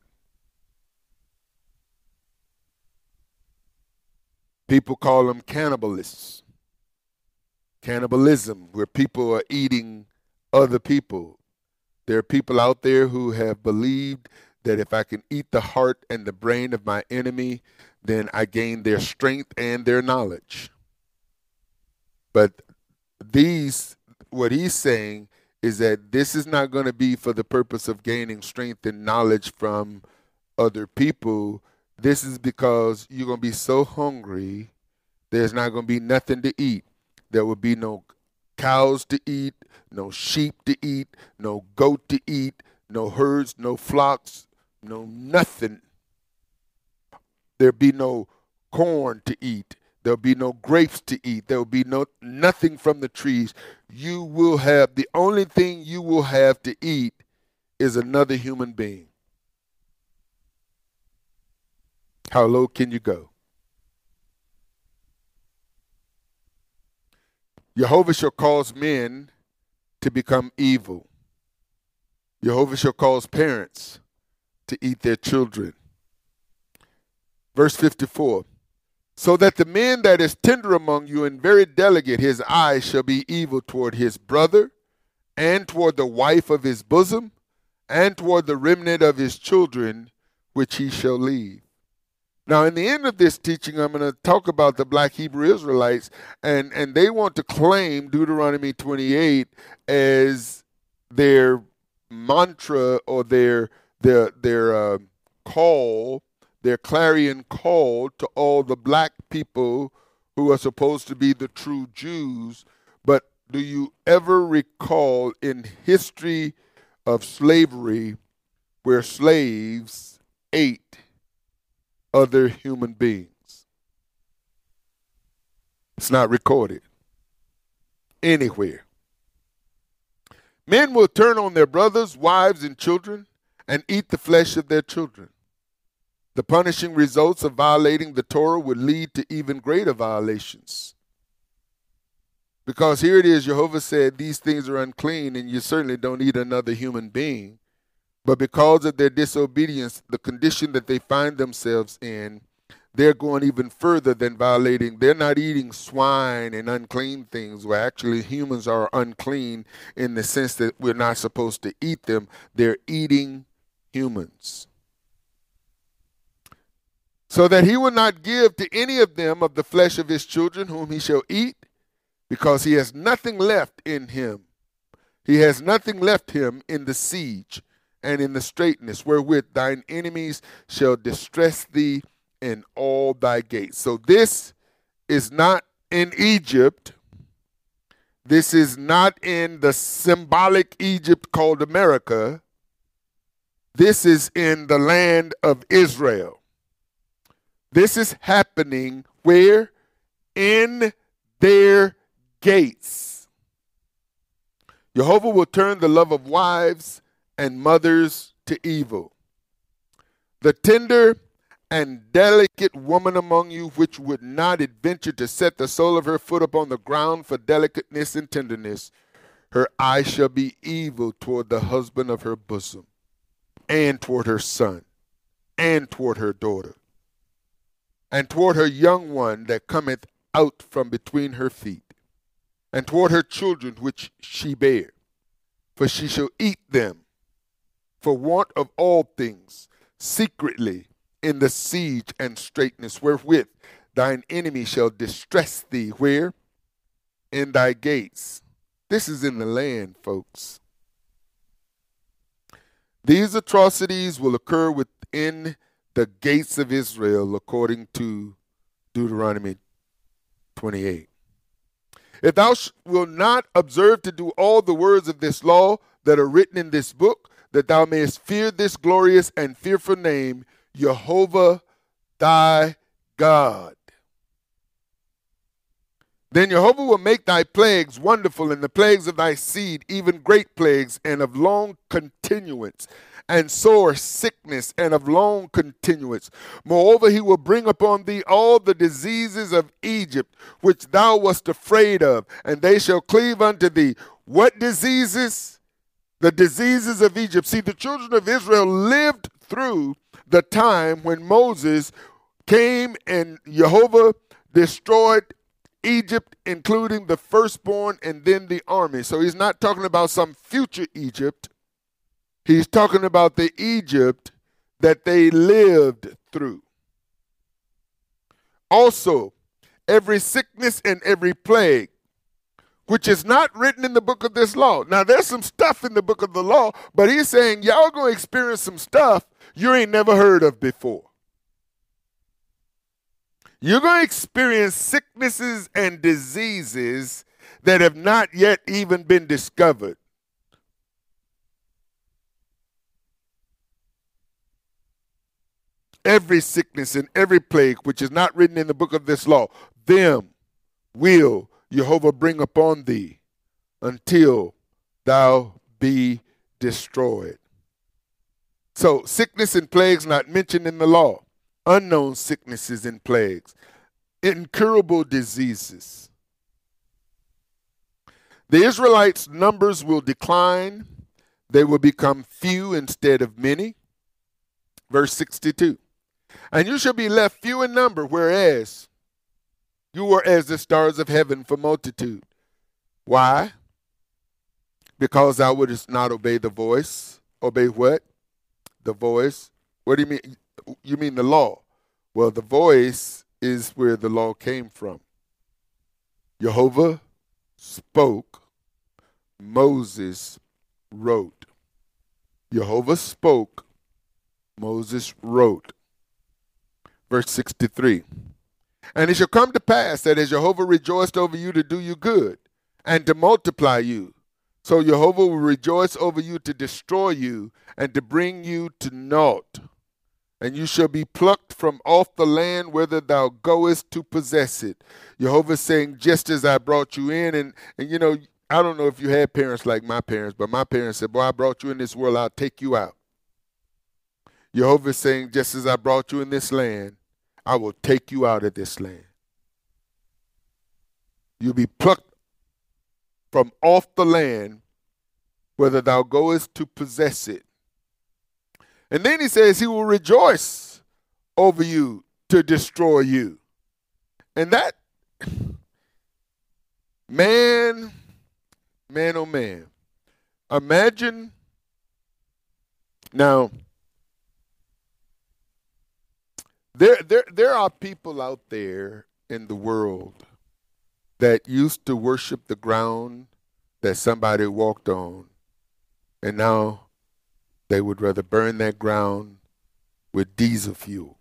People call them cannibalists. Cannibalism, where people are eating other people. There are people out there who have believed that if I can eat the heart and the brain of my enemy, then I gain their strength and their knowledge. But what he's saying is that this is not going to be for the purpose of gaining strength and knowledge from other people. This is because you're going to be so hungry, there's not going to be nothing to eat. There will be no cows to eat, no sheep to eat, no goat to eat, no herds, no flocks, no nothing. There'll be no corn to eat. There'll be no grapes to eat. There'll be nothing from the trees. You will have, the only thing you will have to eat is another human being. How low can you go? Jehovah shall cause men to become evil. Jehovah shall cause parents to eat their children. Verse 54, so that the man that is tender among you and very delicate, his eyes shall be evil toward his brother, and toward the wife of his bosom, and toward the remnant of his children, which he shall leave. Now, in the end of this teaching, I'm going to talk about the black Hebrew Israelites, and they want to claim Deuteronomy 28 as their mantra or their call, their clarion call to all the black people who are supposed to be the true Jews. But do you ever recall in history of slavery where slaves ate other human beings? It's not recorded anywhere. Men will turn on their brothers, wives, and children and eat the flesh of their children. The punishing results of violating the Torah would lead to even greater violations. Because here it is, Jehovah said these things are unclean, and you certainly don't eat another human being. But because of their disobedience, the condition that they find themselves in, they're going even further than violating. They're not eating swine and unclean things, where actually humans are unclean in the sense that we're not supposed to eat them. They're eating humans. So that he will not give to any of them of the flesh of his children whom he shall eat, because he has nothing left in him. He has nothing left him in the siege and in the straitness, wherewith thine enemies shall distress thee in all thy gates. So this is not in Egypt. This is not in the symbolic Egypt called America. This is in the land of Israel. This is happening where? In their gates. Jehovah will turn the love of wives and mothers to evil. The tender and delicate woman among you, which would not adventure to set the sole of her foot upon the ground for delicateness and tenderness, her eye shall be evil toward the husband of her bosom, and toward her son, and toward her daughter, and toward her young one that cometh out from between her feet, and toward her children which she bare. For she shall eat them for want of all things, secretly in the siege and straitness wherewith thine enemy shall distress thee. Where? In thy gates. This is in the land, folks. These atrocities will occur within the gates of Israel, according to Deuteronomy 28. If thou wilt not observe to do all the words of this law that are written in this book, that thou mayest fear this glorious and fearful name, Jehovah thy God. Then Jehovah will make thy plagues wonderful, and the plagues of thy seed, even great plagues, and of long continuance, and sore sickness, and of long continuance. Moreover, he will bring upon thee all the diseases of Egypt, which thou wast afraid of, and they shall cleave unto thee. What diseases? The diseases of Egypt. See, the children of Israel lived through the time when Moses came and Jehovah destroyed Egypt, including the firstborn and then the army. So he's not talking about some future Egypt. He's talking about the Egypt that they lived through. Also, every sickness and every plague, which is not written in the book of this law. Now, there's some stuff in the book of the law, but he's saying y'all going to experience some stuff you ain't never heard of before. You're going to experience sicknesses and diseases that have not yet even been discovered. Every sickness and every plague which is not written in the book of this law, them will Jehovah bring upon thee until thou be destroyed. So sickness and plagues not mentioned in the law. Unknown sicknesses and plagues. Incurable diseases. The Israelites' numbers will decline. They will become few instead of many. Verse 62. And you shall be left few in number, whereas you were as the stars of heaven for multitude. Why? Because thou wouldest not obey the voice. Obey what? The voice. What do you mean? You mean the law? Well, the voice is where the law came from. Jehovah spoke. Moses wrote. Jehovah spoke. Moses wrote. Verse 63. And it shall come to pass that as Jehovah rejoiced over you to do you good and to multiply you, so Jehovah will rejoice over you to destroy you and to bring you to naught. And you shall be plucked from off the land whither thou goest to possess it. Jehovah saying, just as I brought you in, and you know, I don't know if you had parents like my parents, but my parents said, boy, I brought you in this world, I'll take you out. Jehovah is saying, just as I brought you in this land, I will take you out of this land. You'll be plucked from off the land, whether thou goest to possess it. And then he says he will rejoice over you to destroy you. And that, man, oh man, imagine now, there are people out there in the world that used to worship the ground that somebody walked on, and now they would rather burn that ground with diesel fuel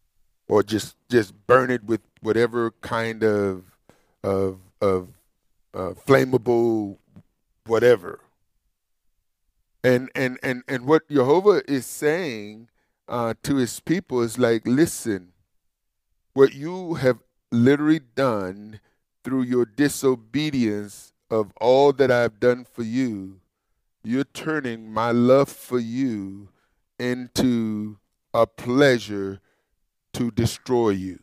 or just burn it with whatever kind of flammable whatever. And what Jehovah is saying to his people is like, listen, what you have literally done through your disobedience of all that I've done for you, you're turning my love for you into a pleasure to destroy you.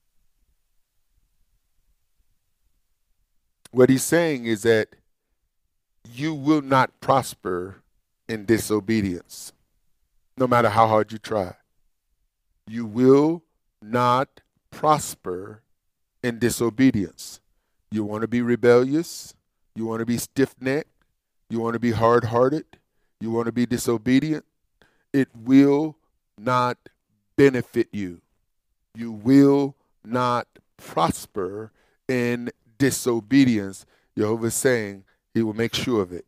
What he's saying is that you will not prosper in disobedience, no matter how hard you try. You will not prosper in disobedience. You want to be rebellious, you want to be stiff-necked, you want to be hard-hearted, you want to be disobedient, it will not benefit you. You will not prosper in disobedience. Jehovah is saying he will make sure of it.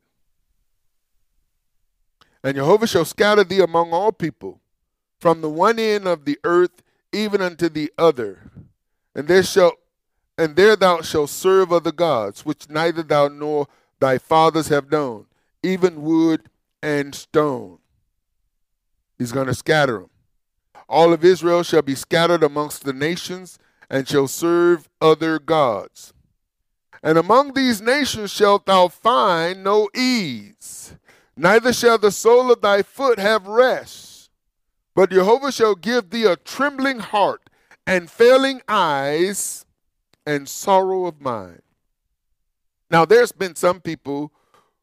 And Jehovah shall scatter thee among all people, from the one end of the earth even unto the other. And there thou shalt serve other gods, which neither thou nor thy fathers have known, even wood and stone. He's going to scatter them. All of Israel shall be scattered amongst the nations, and shall serve other gods. And among these nations shalt thou find no ease, neither shall the sole of thy foot have rest. But Jehovah shall give thee a trembling heart, and failing eyes, and sorrow of mind. Now there's been some people,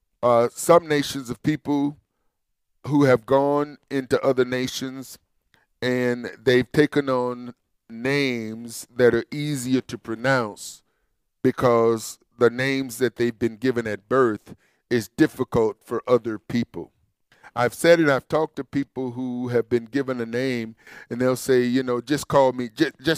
some nations of people who have gone into other nations, and they've taken on names that are easier to pronounce because the names that they've been given at birth is difficult for other people. I've said it, I've talked to people who have been given a name, and they'll say, just call me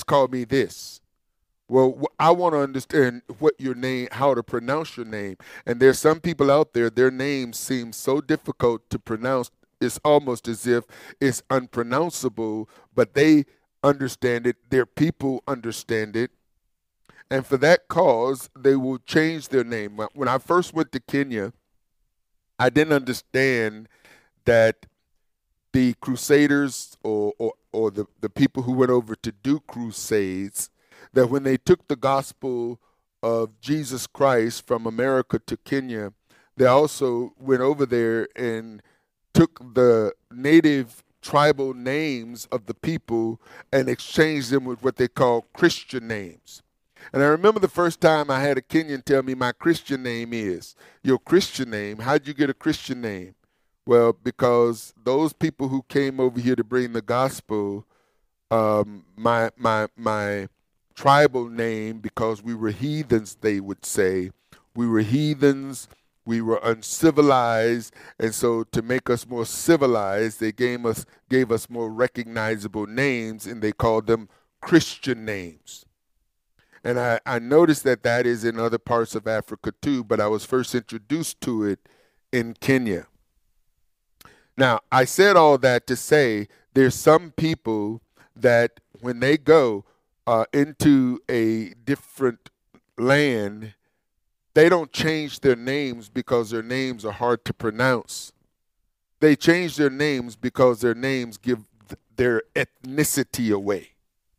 this. Well, I want to understand what your name, how to pronounce your name. And there's some people out there, their names seem so difficult to pronounce, it's almost as if it's unpronounceable, but they understand it, their people understand it. And for that cause, they will change their name. When I first went to Kenya, I didn't understand that the crusaders or the people who went over to do crusades, that when they took the gospel of Jesus Christ from America to Kenya, they also went over there and took the native tribal names of the people and exchanged them with what they call Christian names. And I remember the first time I had a Kenyan tell me my Christian name is. Your Christian name? How'd you get a Christian name? Well, because those people who came over here to bring the gospel, my tribal name, because we were heathens, they would say. We were heathens, we were uncivilized, and so to make us more civilized, they gave us more recognizable names, and they called them Christian names. And I noticed that is in other parts of Africa too, but I was first introduced to it in Kenya. Now, I said all that to say there's some people that when they go into a different land, they don't change their names because their names are hard to pronounce. They change their names because their names give their ethnicity away.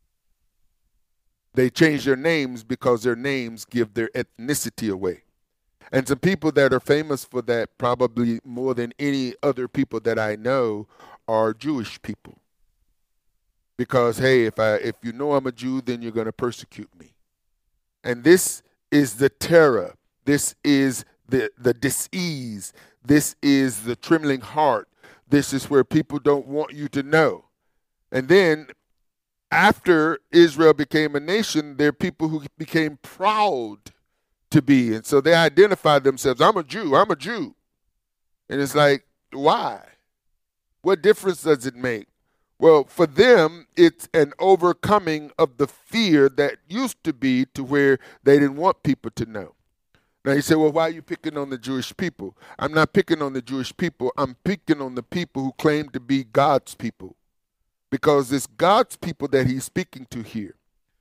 They change their names because their names give their ethnicity away. And some people that are famous for that, probably more than any other people that I know, are Jewish people. Because, hey, if you know I'm a Jew, then you're going to persecute me. And this is the terror. This is the dis-ease. This is the trembling heart. This is where people don't want you to know. And then after Israel became a nation, there are people who became proud to be. And so they identified themselves. I'm a Jew. I'm a Jew. And it's like, why? What difference does it make? Well, for them, it's an overcoming of the fear that used to be to where they didn't want people to know. Now you say, well, why are you picking on the Jewish people? I'm not picking on the Jewish people. I'm picking on the people who claim to be God's people. Because it's God's people that he's speaking to here.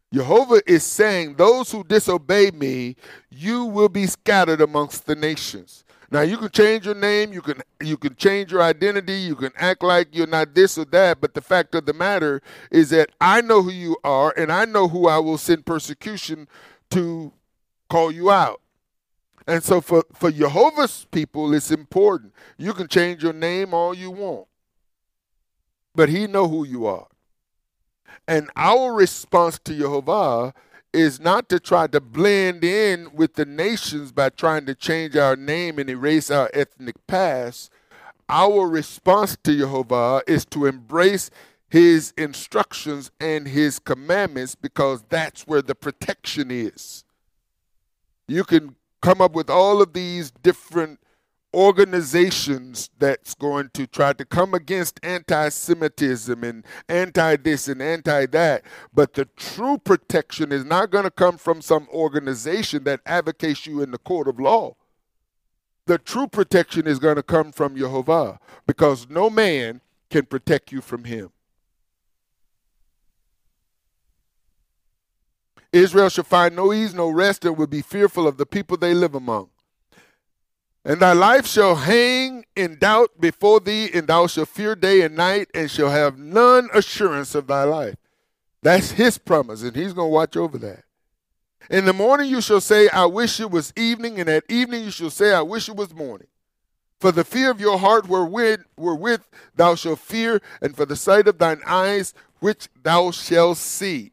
Jehovah is saying, those who disobey me, you will be scattered amongst the nations. Now, you can change your name, you can change your identity, you can act like you're not this or that, but the fact of the matter is that I know who you are, and I know who I will send persecution to call you out. And so for Jehovah's people, it's important. You can change your name all you want, but he know who you are. And our response to Jehovah is not to try to blend in with the nations by trying to change our name and erase our ethnic past. Our response to Jehovah is to embrace his instructions and his commandments, because that's where the protection is. You can come up with all of these different organizations that's going to try to come against anti-Semitism and anti-this and anti-that, but the true protection is not going to come from some organization that advocates you in the court of law. The true protection is going to come from Jehovah, because no man can protect you from him. Israel shall find no ease, no rest, and will be fearful of the people they live among. And thy life shall hang in doubt before thee, and thou shalt fear day and night, and shall have none assurance of thy life. That's his promise, and he's going to watch over that. In the morning you shall say, I wish it was evening, and at evening you shall say, I wish it was morning. For the fear of your heart wherewith thou shalt fear, and for the sight of thine eyes which thou shalt see.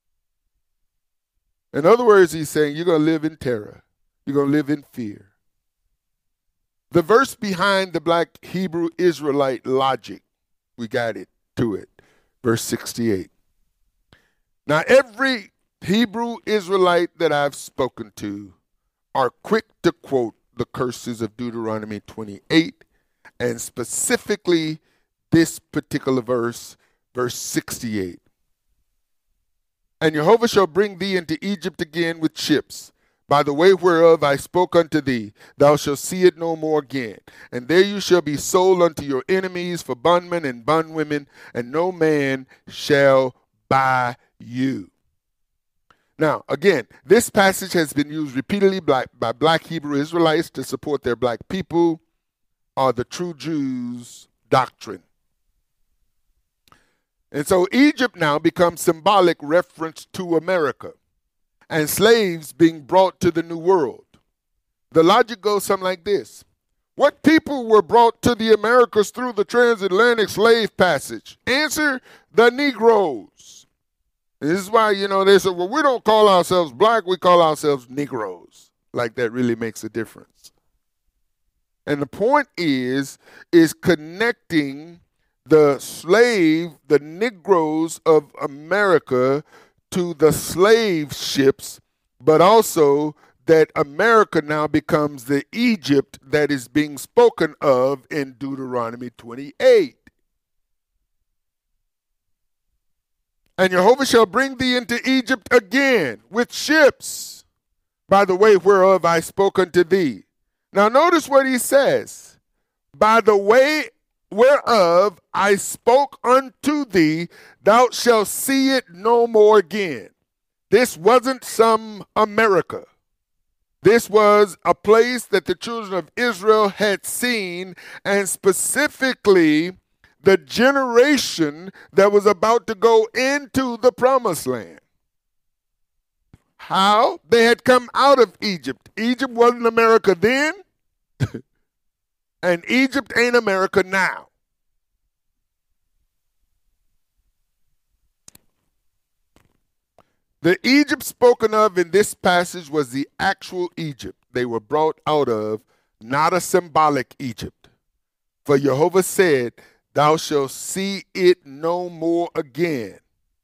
In other words, he's saying you're going to live in terror. You're going to live in fear. The verse behind the black Hebrew Israelite logic, we got it to it, verse 68. Now, every Hebrew Israelite that I've spoken to are quick to quote the curses of Deuteronomy 28, and specifically this particular verse, verse 68. And Jehovah shall bring thee into Egypt again with ships, by the way whereof I spoke unto thee, thou shalt see it no more again. And there you shall be sold unto your enemies for bondmen and bondwomen, and no man shall buy you. Now, again, this passage has been used repeatedly by black Hebrew Israelites to support their black people or the true Jews' doctrine. And so Egypt now becomes symbolic reference to America and slaves being brought to the New World. The logic goes something like this. What people were brought to the Americas through the transatlantic slave passage? Answer, the Negroes. And this is why, they say, well, we don't call ourselves black, we call ourselves Negroes. Like that really makes a difference. And the point is connecting the slave, the Negroes of America, to the slave ships, but also that America now becomes the Egypt that is being spoken of in Deuteronomy 28. And Jehovah shall bring thee into Egypt again with ships, by the way whereof I spoke unto thee. Now notice what he says. By the way whereof I spoke unto thee, thou shalt see it no more again. This wasn't some America. This was a place that the children of Israel had seen, and specifically the generation that was about to go into the promised land. How? They had come out of Egypt. Egypt wasn't America then. And Egypt ain't America now. The Egypt spoken of in this passage was the actual Egypt they were brought out of, not a symbolic Egypt. For Jehovah said, thou shalt see it no more again.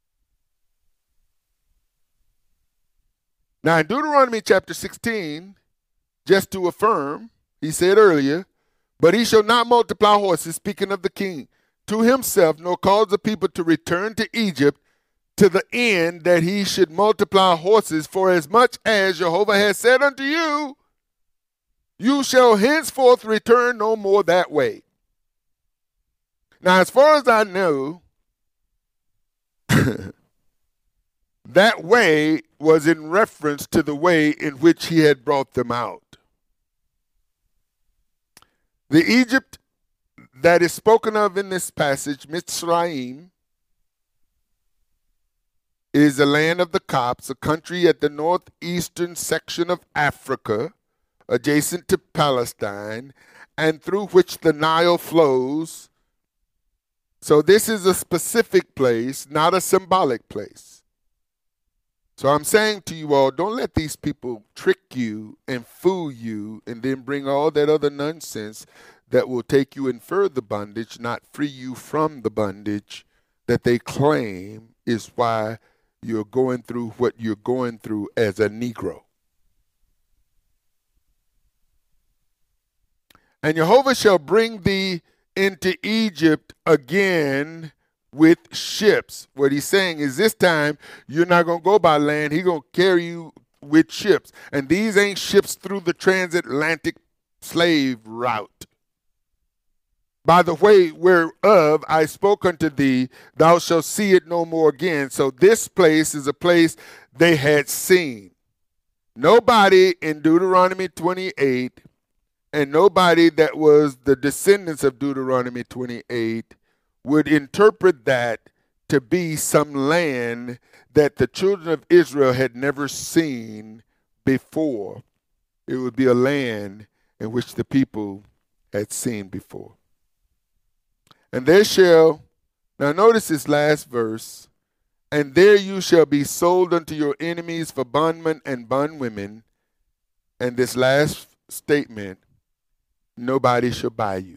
Now in Deuteronomy chapter 16, just to affirm, he said earlier, but he shall not multiply horses, speaking of the king, to himself, nor cause the people to return to Egypt, to the end that he should multiply horses, for as much as Jehovah has said unto you, you shall henceforth return no more that way. Now, as far as I know, That way was in reference to the way in which he had brought them out. The Egypt that is spoken of in this passage, Mitzrayim, is the land of the Copts, a country at the northeastern section of Africa, adjacent to Palestine, and through which the Nile flows. So this is a specific place, not a symbolic place. So I'm saying to you all, don't let these people trick you and fool you and then bring all that other nonsense that will take you in further bondage, not free you from the bondage that they claim is why you're going through what you're going through as a Negro. And Jehovah shall bring thee into Egypt again with ships. What he's saying is this time you're not going to go by land. He's going to carry you with ships. And these ain't ships through the transatlantic slave route. By the way whereof I spoke unto thee, thou shalt see it no more again. So this place is a place they had seen. Nobody in Deuteronomy 28 and nobody that was the descendants of Deuteronomy 28 would interpret that to be some land that the children of Israel had never seen before. It would be a land in which the people had seen before. And there shall, now notice this last verse, and there you shall be sold unto your enemies for bondmen and bondwomen. And this last statement, nobody shall buy you.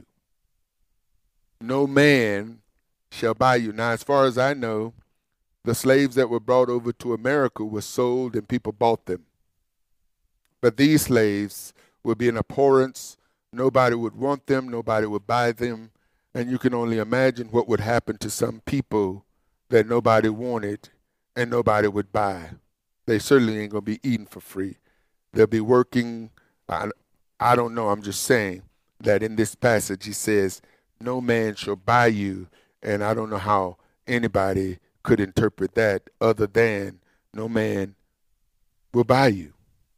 No man shall buy you. Now, as far as I know, the slaves that were brought over to America were sold and people bought them. But these slaves would be an abhorrence. Nobody would want them. Nobody would buy them. And you can only imagine what would happen to some people that nobody wanted and nobody would buy. They certainly ain't going to be eating for free. They'll be working. I don't know. I'm just saying that in this passage he says, no man shall buy you. And I don't know how anybody could interpret that other than no man will buy you.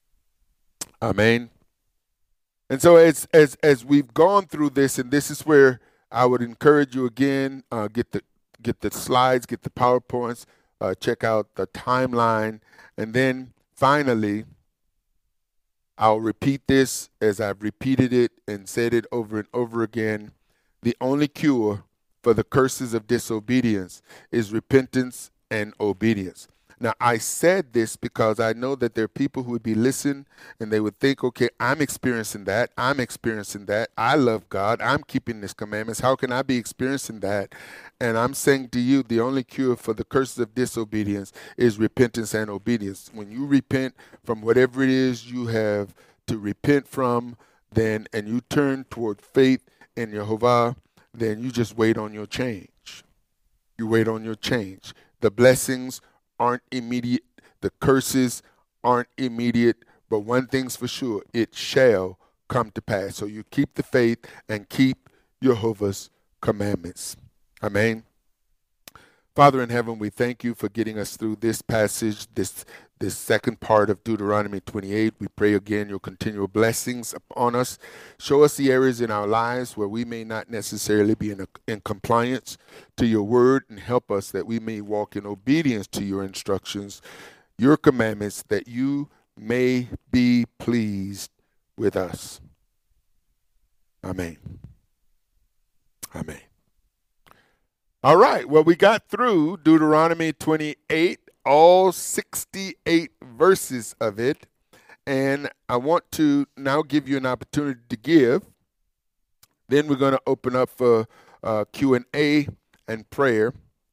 Amen. And so as we've gone through this, and this is where I would encourage you again, get the slides, get the PowerPoints, check out the timeline, and then finally, I'll repeat this as I've repeated it and said it over and over again. The only cure for the curses of disobedience is repentance and obedience. Now, I said this because I know that there are people who would be listening and they would think, okay, I'm experiencing that. I'm experiencing that. I love God. I'm keeping His commandments. How can I be experiencing that? And I'm saying to you, the only cure for the curses of disobedience is repentance and obedience. When you repent from whatever it is you have to repent from, then, and you turn toward faith in Jehovah, then you just wait on your change. You wait on your change. The blessings aren't immediate. The curses aren't immediate. But one thing's for sure, it shall come to pass. So you keep the faith and keep Jehovah's commandments. Amen. Father in heaven, we thank you for getting us through this passage, this second part of Deuteronomy 28. We pray again your continual blessings upon us. Show us the areas in our lives where we may not necessarily be in compliance to your word, and help us that we may walk in obedience to your instructions, your commandments, that you may be pleased with us. Amen. Amen. All right. Well, we got through Deuteronomy 28. All 68 verses of it, and I want to now give you an opportunity to give. Then we're going to open up for Q&A and prayer.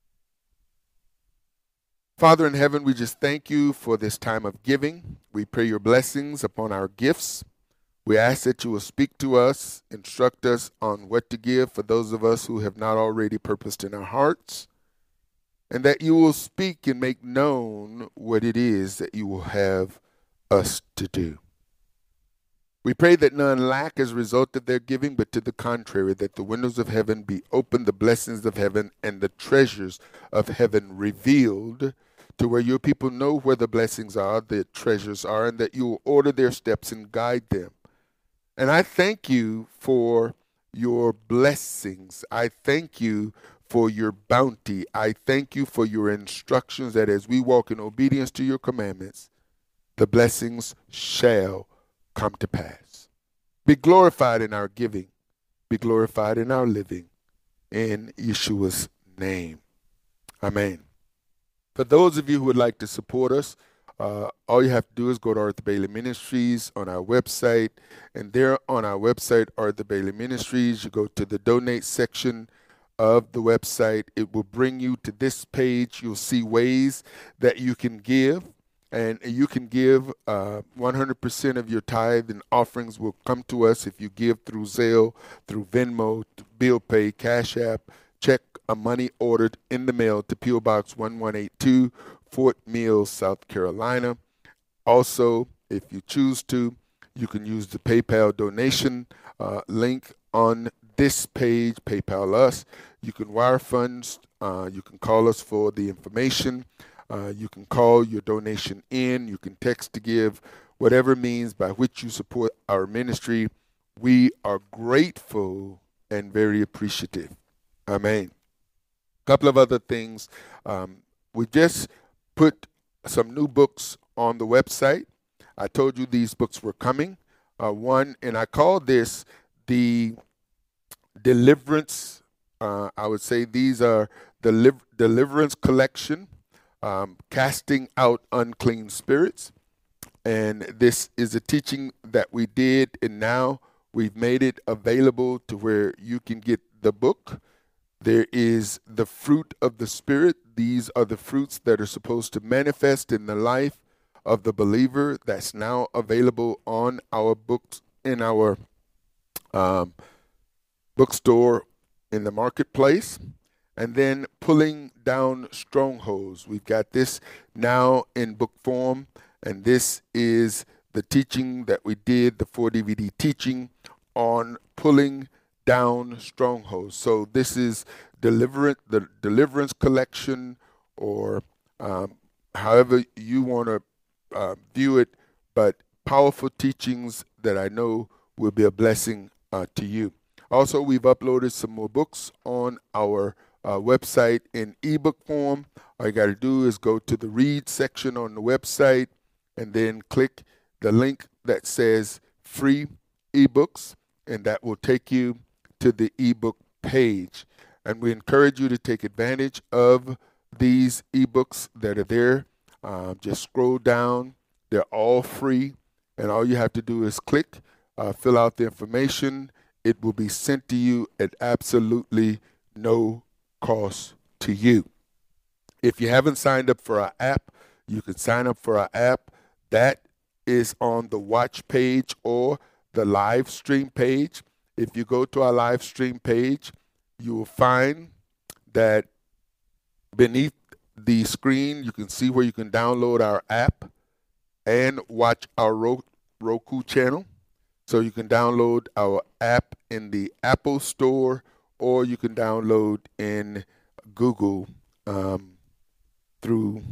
Father in heaven, we just thank you for this time of giving. We pray your blessings upon our gifts. We ask that you will speak to us, instruct us on what to give for those of us who have not already purposed in our hearts, and that you will speak and make known what it is that you will have us to do. We pray that none lack as a result of their giving, but to the contrary, that the windows of heaven be opened, the blessings of heaven and the treasures of heaven revealed to where your people know where the blessings are, the treasures are, and that you will order their steps and guide them. And I thank you for your blessings. I thank you for your bounty. I thank you for your instructions that as we walk in obedience to your commandments, the blessings shall come to pass. Be glorified in our giving. Be glorified in our living. In Yeshua's name. Amen. For those of you who would like to support us, all you have to do is go to Arthur Bailey Ministries on our website. And there on our website, Arthur Bailey Ministries, you go to the donate section of the website. It will bring you to this page. You'll see ways that you can give. And you can give 100% of your tithe and offerings will come to us if you give through Zelle, through Venmo, Bill Pay, Cash App, check, a money ordered in the mail to P.O. Box 1182, Fort Mill, South Carolina. Also, if you choose to, you can use the PayPal donation link on this page, PayPal us. You can wire funds. You can call us for the information. You can call your donation in. You can text to give, whatever means by which you support our ministry. We are grateful and very appreciative. Amen. A couple of other things. We just put some new books on the website. I told you these books were coming. One, and I call this the Deliverance. I would say these are the Deliverance Collection. Casting out unclean spirits. And this is a teaching that we did, and now we've made it available to where you can get the book. There is the fruit of the Spirit. These are the fruits that are supposed to manifest in the life of the believer. That's now available on our books, in our bookstore in the marketplace. And then Pulling Down Strongholds. We've got this now in book form, and this is the teaching that we did, the 4 DVD teaching on pulling down strongholds. So this is the Deliverance Collection, or however you want to view it, but powerful teachings that I know will be a blessing to you. Also, we've uploaded some more books on our website in ebook form. All you got to do is go to the read section on the website and then click the link that says free ebooks, and that will take you to the ebook page. And we encourage you to take advantage of these ebooks that are there. Just scroll down. They're all free, and all you have to do is click, fill out the information. It will be sent to you at absolutely no cost to you. If you haven't signed up for our app, you can sign up for our app. That is on the watch page or the live stream page. If you go to our live stream page, you will find that beneath the screen, you can see where you can download our app and watch our Roku channel. So you can download our app in the Apple Store, or you can download in Google through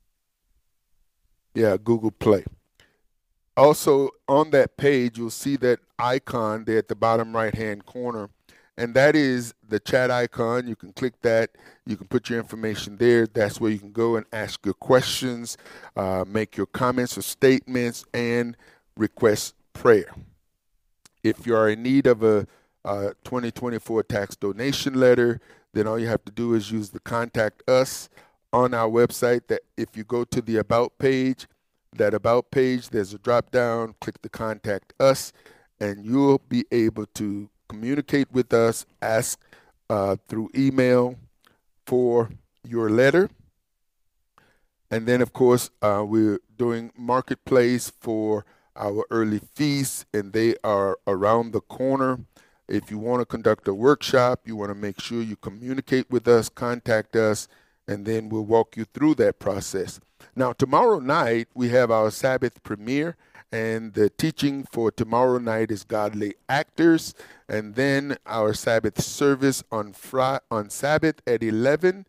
Google Play. Also, on that page, you'll see that icon there at the bottom right-hand corner, and that is the chat icon. You can click that. You can put your information there. That's where you can go and ask your questions, make your comments or statements, and request prayer. If you are in need of a 2024 tax donation letter, then all you have to do is use the Contact Us on our website. That if you go to the About page, there's a drop down, click the Contact Us, and you'll be able to communicate with us, ask through email for your letter. And then, of course, we're doing Marketplace for our early feasts, and they are around the corner. If you want to conduct a workshop, you want to make sure you communicate with us, contact us, and then we'll walk you through that process. Now, tomorrow night, we have our Sabbath premiere, and the teaching for tomorrow night is Godly Actors, and then our Sabbath service on Sabbath at 11,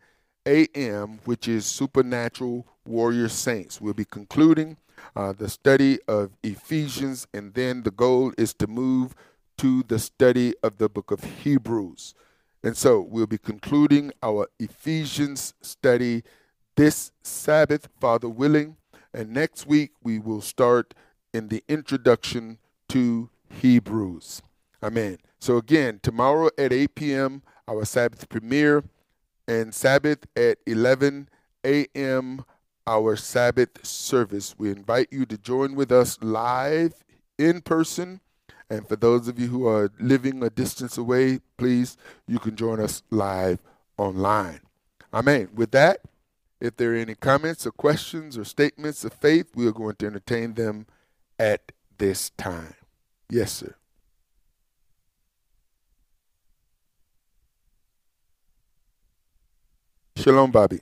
a.m., which is Supernatural Warrior Saints. We'll be concluding the study of Ephesians, and then the goal is to move to the study of the book of Hebrews. And so we'll be concluding our Ephesians study this Sabbath, Father willing, and next week we will start in the introduction to Hebrews. Amen. So again, tomorrow at 8 p.m., our Sabbath premiere, and Sabbath at 11 a.m., our Sabbath service. We invite you to join with us live in person. And for those of you who are living a distance away, please, you can join us live online. Amen. With that, if there are any comments or questions or statements of faith, we are going to entertain them at this time. Yes, sir. Shalom, Bobby.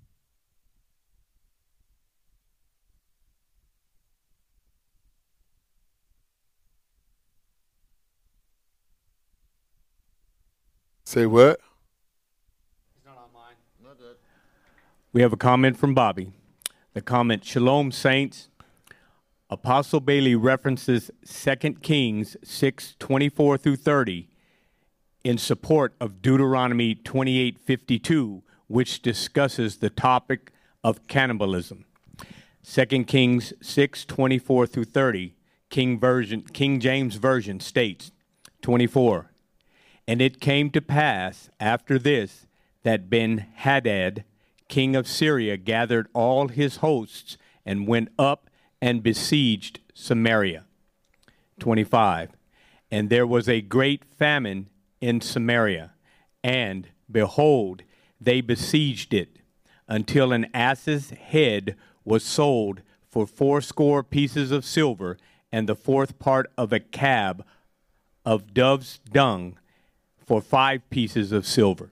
Say what? He's not online. Not good. We have a comment from Bobby. The comment, Shalom, saints. Apostle Bailey references 2 Kings 6:24 through 30 in support of Deuteronomy 28:52, which discusses the topic of cannibalism. 2 Kings 6:24 through 30, King James Version states, 24, and it came to pass after this that Ben-Hadad, king of Syria, gathered all his hosts and went up and besieged Samaria. 25, and there was a great famine in Samaria, and behold, they besieged it, until an ass's head was sold for 80 pieces of silver, and the fourth part of a cab of dove's dung for 5 pieces of silver.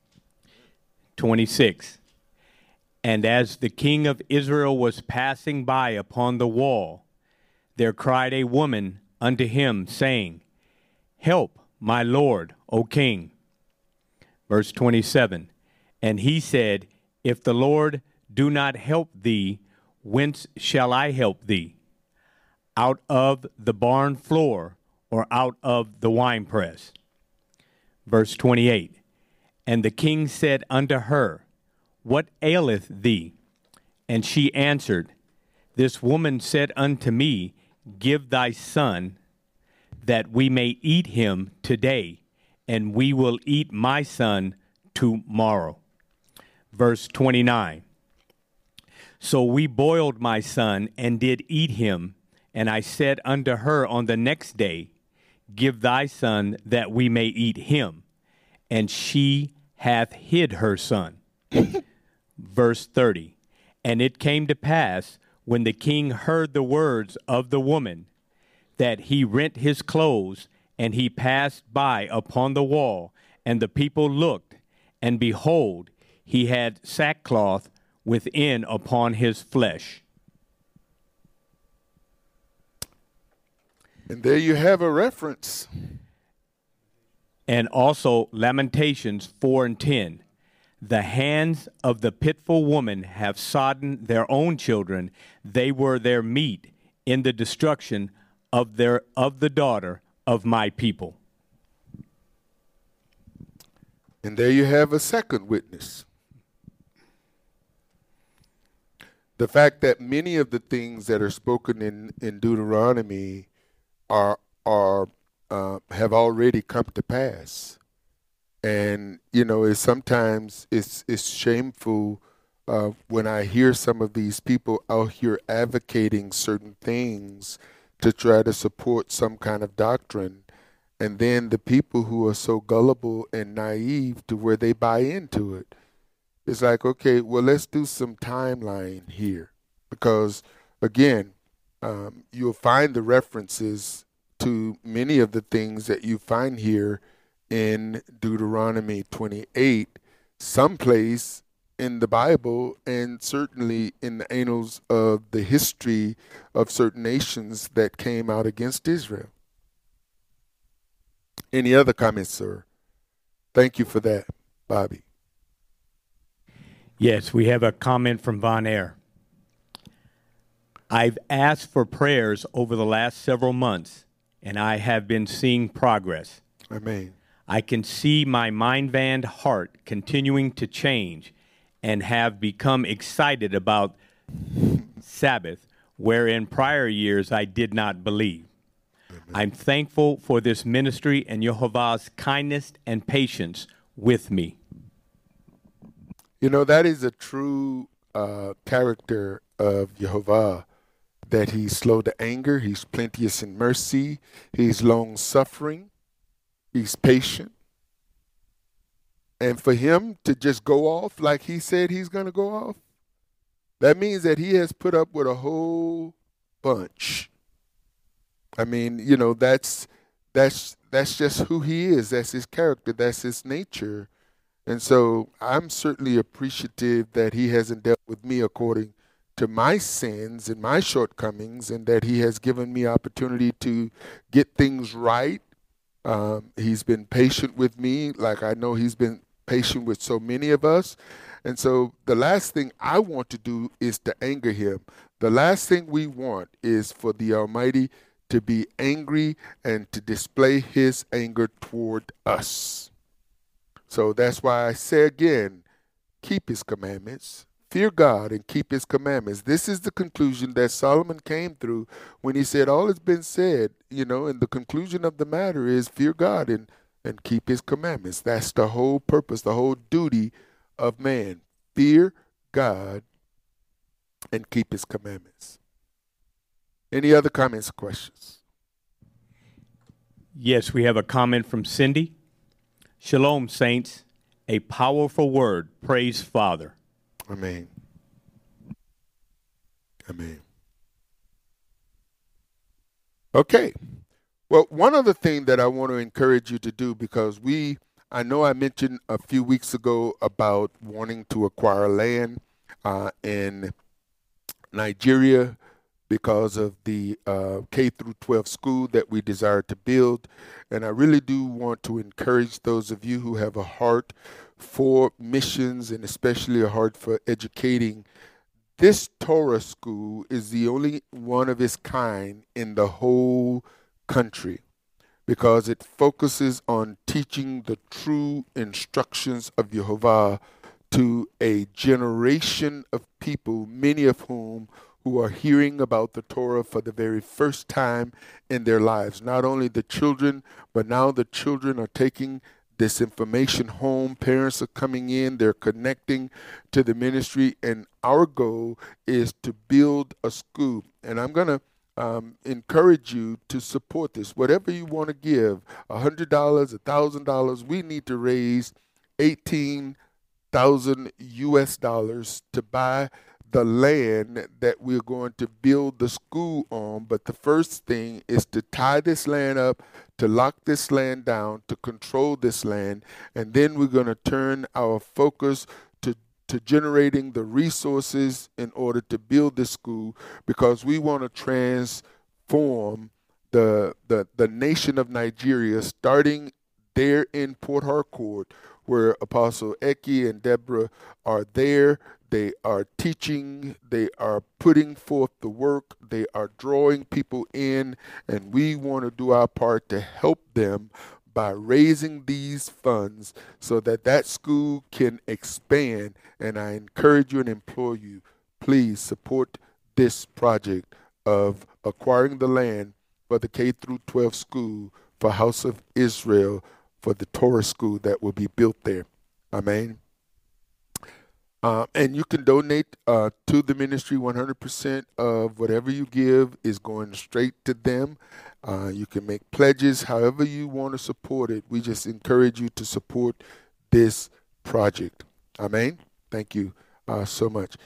26. And as the king of Israel was passing by upon the wall, there cried a woman unto him, saying, Help, my lord, O king. Verse 27. And he said, If the Lord do not help thee, whence shall I help thee? Out of the barn floor, or out of the winepress? Verse 28. And the king said unto her, What aileth thee? And she answered, This woman said unto me, Give thy son, that we may eat him today, and we will eat my son tomorrow. Verse 29. So we boiled my son, and did eat him, and I said unto her on the next day, Give thy son, that we may eat him. And she hath hid her son. Verse 30. And it came to pass, when the king heard the words of the woman, that he rent his clothes, and he passed by upon the wall, and the people looked, and behold, he had sackcloth within upon his flesh. And there you have a reference. And also Lamentations 4:10. The hands of the pitiful woman have sodden their own children. They were their meat in the destruction of the daughter of my people. And there you have a second witness. The fact that many of the things that are spoken in Deuteronomy have already come to pass. And, you know, it's shameful when I hear some of these people out here advocating certain things to try to support some kind of doctrine. And then the people who are so gullible and naive to where they buy into it. It's like, okay, well, let's do some timeline here. Because, again, you'll find the references to many of the things that you find here in Deuteronomy 28, someplace in the Bible, and certainly in the annals of the history of certain nations that came out against Israel. Any other comments, sir? Thank you for that, Bobby. Yes, we have a comment from Von Air. I've asked for prayers over the last several months, and I have been seeing progress. Amen. I can see my mind van heart continuing to change and have become excited about Sabbath, where in prior years I did not believe. Amen. I'm thankful for this ministry and Yehovah's kindness and patience with me. You know, that is a true character of Yehovah, that he's slow to anger, he's plenteous in mercy, he's long-suffering, he's patient. And for him to just go off like he said he's going to go off, that means that he has put up with a whole bunch. I mean, you know, that's just who he is. That's his character. That's his nature. And so I'm certainly appreciative that he hasn't dealt with me according to my sins and my shortcomings, and that he has given me opportunity to get things right. He's been patient with me, like I know he's been patient with so many of us. And so the last thing I want to do is to anger him. The last thing we want is for the Almighty to be angry and to display his anger toward us. So that's why I say again, keep his commandments, fear God and keep his commandments. This is the conclusion that Solomon came through when he said, all has been said, you know, and the conclusion of the matter is fear God and keep his commandments. That's the whole purpose, the whole duty of man. Fear God and keep his commandments. Any other comments or questions? Yes, we have a comment from Cindy. Shalom, saints. A powerful word. Praise Father. Amen. Amen. Okay. Well, one other thing that I want to encourage you to do, because I know I mentioned a few weeks ago about wanting to acquire land in Nigeria because of the K through 12 school that we desire to build. And I really do want to encourage those of you who have a heart for missions and especially a heart for educating. This Torah school is the only one of its kind in the whole country, because it focuses on teaching the true instructions of Yehovah to a generation of people, many of whom who are hearing about the Torah for the very first time in their lives. Not only the children, but now the children are taking this information home. Parents are coming in, they're connecting to the ministry, and our goal is to build a school. And I'm going to encourage you to support this. Whatever you want to give, $100, $1,000, we need to raise $18,000 US to buy the land that we're going to build the school on. But the first thing is to tie this land up, to lock this land down, to control this land, and then we're going to turn our focus to generating the resources in order to build this school, because we want to transform the nation of Nigeria, starting there in Port Harcourt, where Apostle Eki and Deborah are there. They are teaching, they are putting forth the work, they are drawing people in, and we want to do our part to help them by raising these funds so that that school can expand. And I encourage you and implore you, please support this project of acquiring the land for the K through 12 school for House of Israel, for the Torah school that will be built there. Amen. And you can donate to the ministry. 100% of whatever you give is going straight to them. You can make pledges however you want to support it. We just encourage you to support this project. Amen. Thank you so much.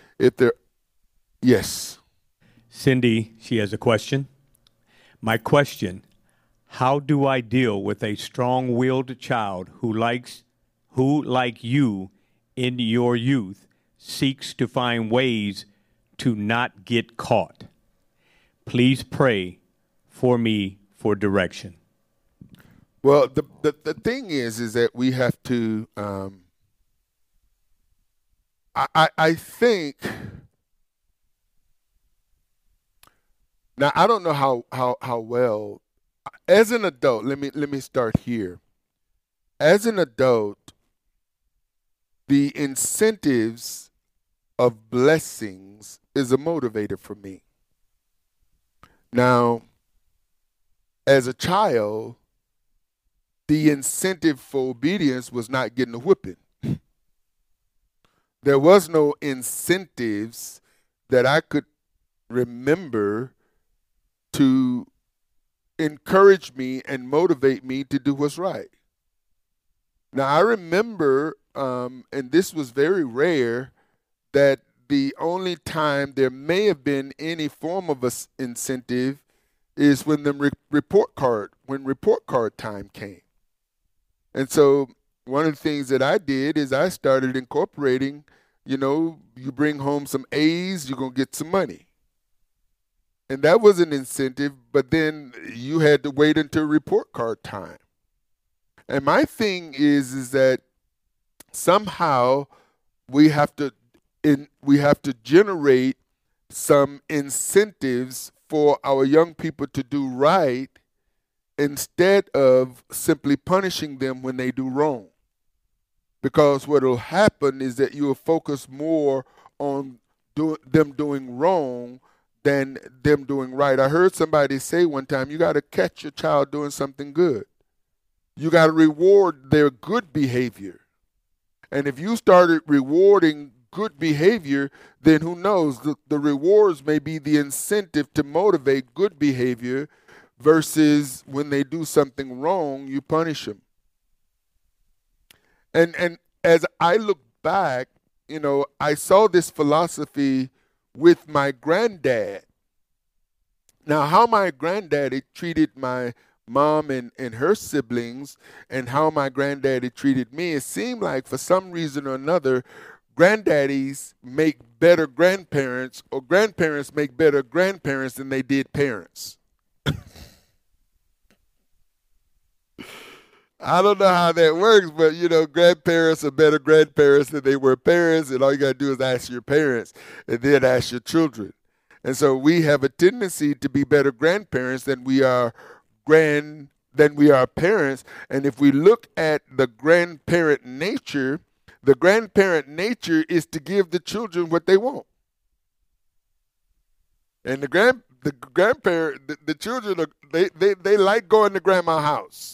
Yes. Cindy, she has a question. My question, how do I deal with a strong-willed child who, like you in your youth, seeks to find ways to not get caught? Please pray for me for direction. Well, the thing is that we have to, I think now I don't know how well as an adult. Let me start here. As an adult, the incentives of blessings is a motivator for me. Now, as a child, the incentive for obedience was not getting a whipping. There was no incentives that I could remember to encourage me and motivate me to do what's right. Now, I remember, and this was very rare, that the only time there may have been any form of incentive is when the report card time came. And so one of the things that I did is I started incorporating, you bring home some A's, you're going to get some money. And that was an incentive, but then you had to wait until report card time. And my thing is that somehow we have to generate some incentives for our young people to do right instead of simply punishing them when they do wrong. Because what will happen is that you will focus more on them doing wrong than them doing right. I heard somebody say one time, you got to catch your child doing something good. You got to reward their good behavior. And if you started rewarding good behavior, then who knows, the rewards may be the incentive to motivate good behavior versus when they do something wrong, you punish them. And as I look back, I saw this philosophy with my granddad. Now, how my granddaddy treated my mom and her siblings and how my granddaddy treated me, it seemed like for some reason or another, granddaddies make better grandparents or grandparents make better grandparents than they did parents. I don't know how that works, but, grandparents are better grandparents than they were parents, and all you got to do is ask your parents and then ask your children. And so we have a tendency to be better grandparents than we are parents. And if we look at the grandparent nature is to give the children what they want. And the children, they like going to grandma's house.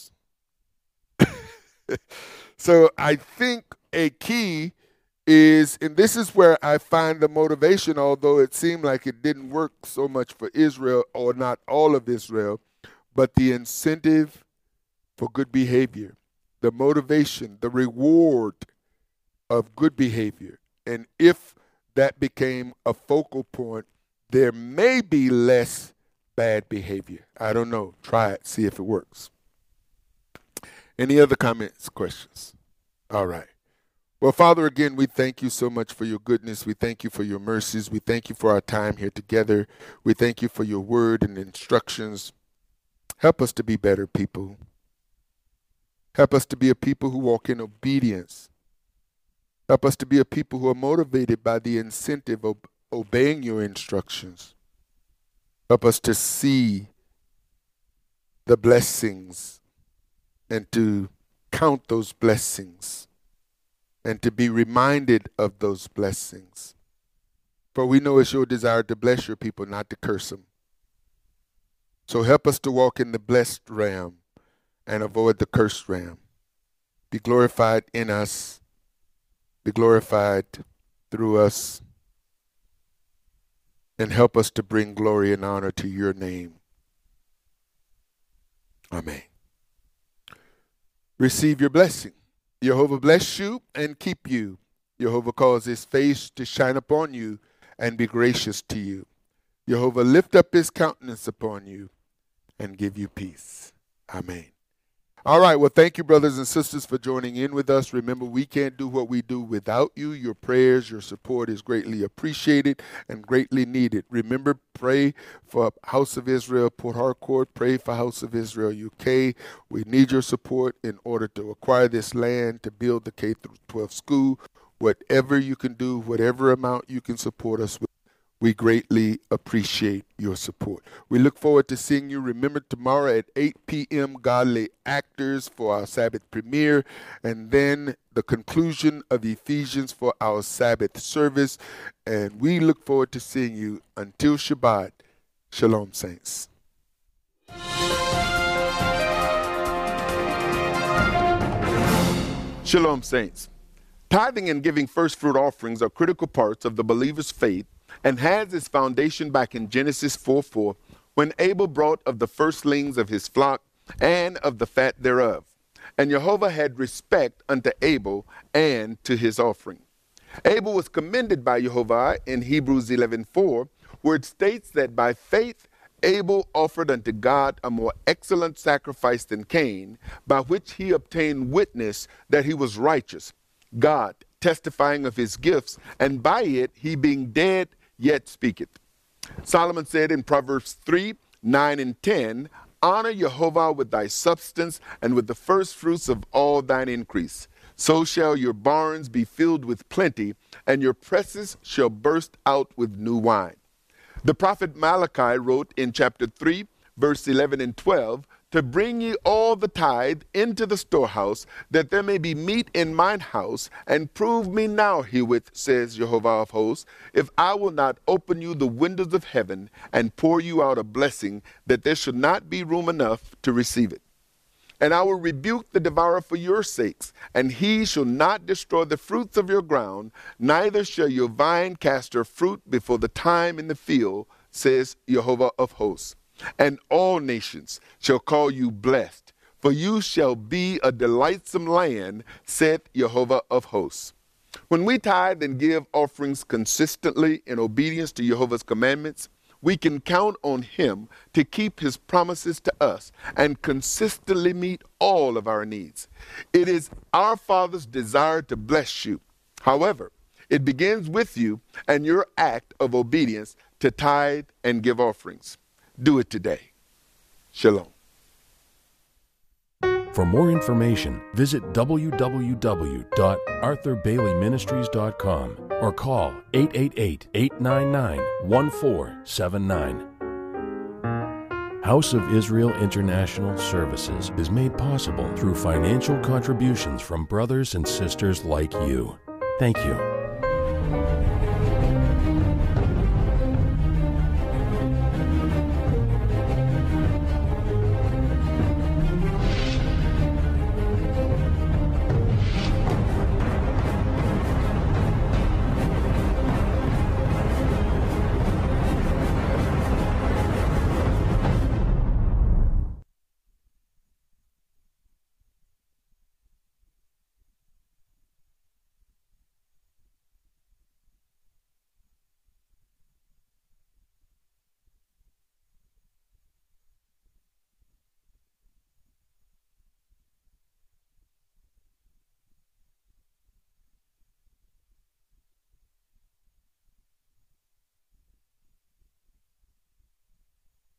So I think a key is, and this is where I find the motivation, although it seemed like it didn't work so much for Israel or not all of Israel, but the incentive for good behavior, the motivation, the reward of good behavior. And if that became a focal point, there may be less bad behavior. I don't know. Try it. See if it works. Any other comments, questions? All right. Well, Father, again, we thank you so much for your goodness. We thank you for your mercies. We thank you for our time here together. We thank you for your word and instructions. Help us to be better people. Help us to be a people who walk in obedience. Help us to be a people who are motivated by the incentive of obeying your instructions. Help us to see the blessings and to count those blessings and to be reminded of those blessings. For we know it's your desire to bless your people, not to curse them. So help us to walk in the blessed realm and avoid the cursed realm. Be glorified in us. Be glorified through us. And help us to bring glory and honor to your name. Amen. Receive your blessing. Jehovah bless you and keep you. Jehovah cause his face to shine upon you and be gracious to you. Jehovah lift up his countenance upon you and give you peace. Amen. All right. Well, thank you, brothers and sisters, for joining in with us. Remember, we can't do what we do without you. Your prayers, your support is greatly appreciated and greatly needed. Remember, pray for House of Israel, Port Harcourt. Pray for House of Israel, UK. We need your support in order to acquire this land, to build the K-12 school. Whatever you can do, whatever amount you can support us with, we greatly appreciate your support. We look forward to seeing you. Remember, tomorrow at 8 p.m., Godly Actors for our Sabbath premiere, and then the conclusion of Ephesians for our Sabbath service. And we look forward to seeing you. Until Shabbat, Shalom, saints. Shalom, saints. Tithing and giving first fruit offerings are critical parts of the believer's faith and has its foundation back in Genesis 4:4, when Abel brought of the firstlings of his flock and of the fat thereof. And Jehovah had respect unto Abel and to his offering. Abel was commended by Jehovah in Hebrews 11:4, where it states that by faith Abel offered unto God a more excellent sacrifice than Cain, by which he obtained witness that he was righteous, God testifying of his gifts, and by it he being dead yet speaketh. Solomon said in Proverbs 3:9-10, honor Jehovah with thy substance and with the first fruits of all thine increase. So shall your barns be filled with plenty, and your presses shall burst out with new wine. The prophet Malachi wrote in chapter 3, verse 11 and 12, to bring ye all the tithe into the storehouse, that there may be meat in mine house, and prove me now herewith, says Jehovah of hosts, if I will not open you the windows of heaven, and pour you out a blessing, that there should not be room enough to receive it. And I will rebuke the devourer for your sakes, and he shall not destroy the fruits of your ground, neither shall your vine cast her fruit before the time in the field, says Jehovah of hosts. And all nations shall call you blessed, for you shall be a delightsome land, saith Jehovah of hosts. When we tithe and give offerings consistently in obedience to Jehovah's commandments, we can count on him to keep his promises to us and consistently meet all of our needs. It is our Father's desire to bless you. However, it begins with you and your act of obedience to tithe and give offerings. Do it today. Shalom. For more information, visit www.arthurbaileyministries.com or call 888-899-1479. House of Israel International Services is made possible through financial contributions from brothers and sisters like you. Thank you.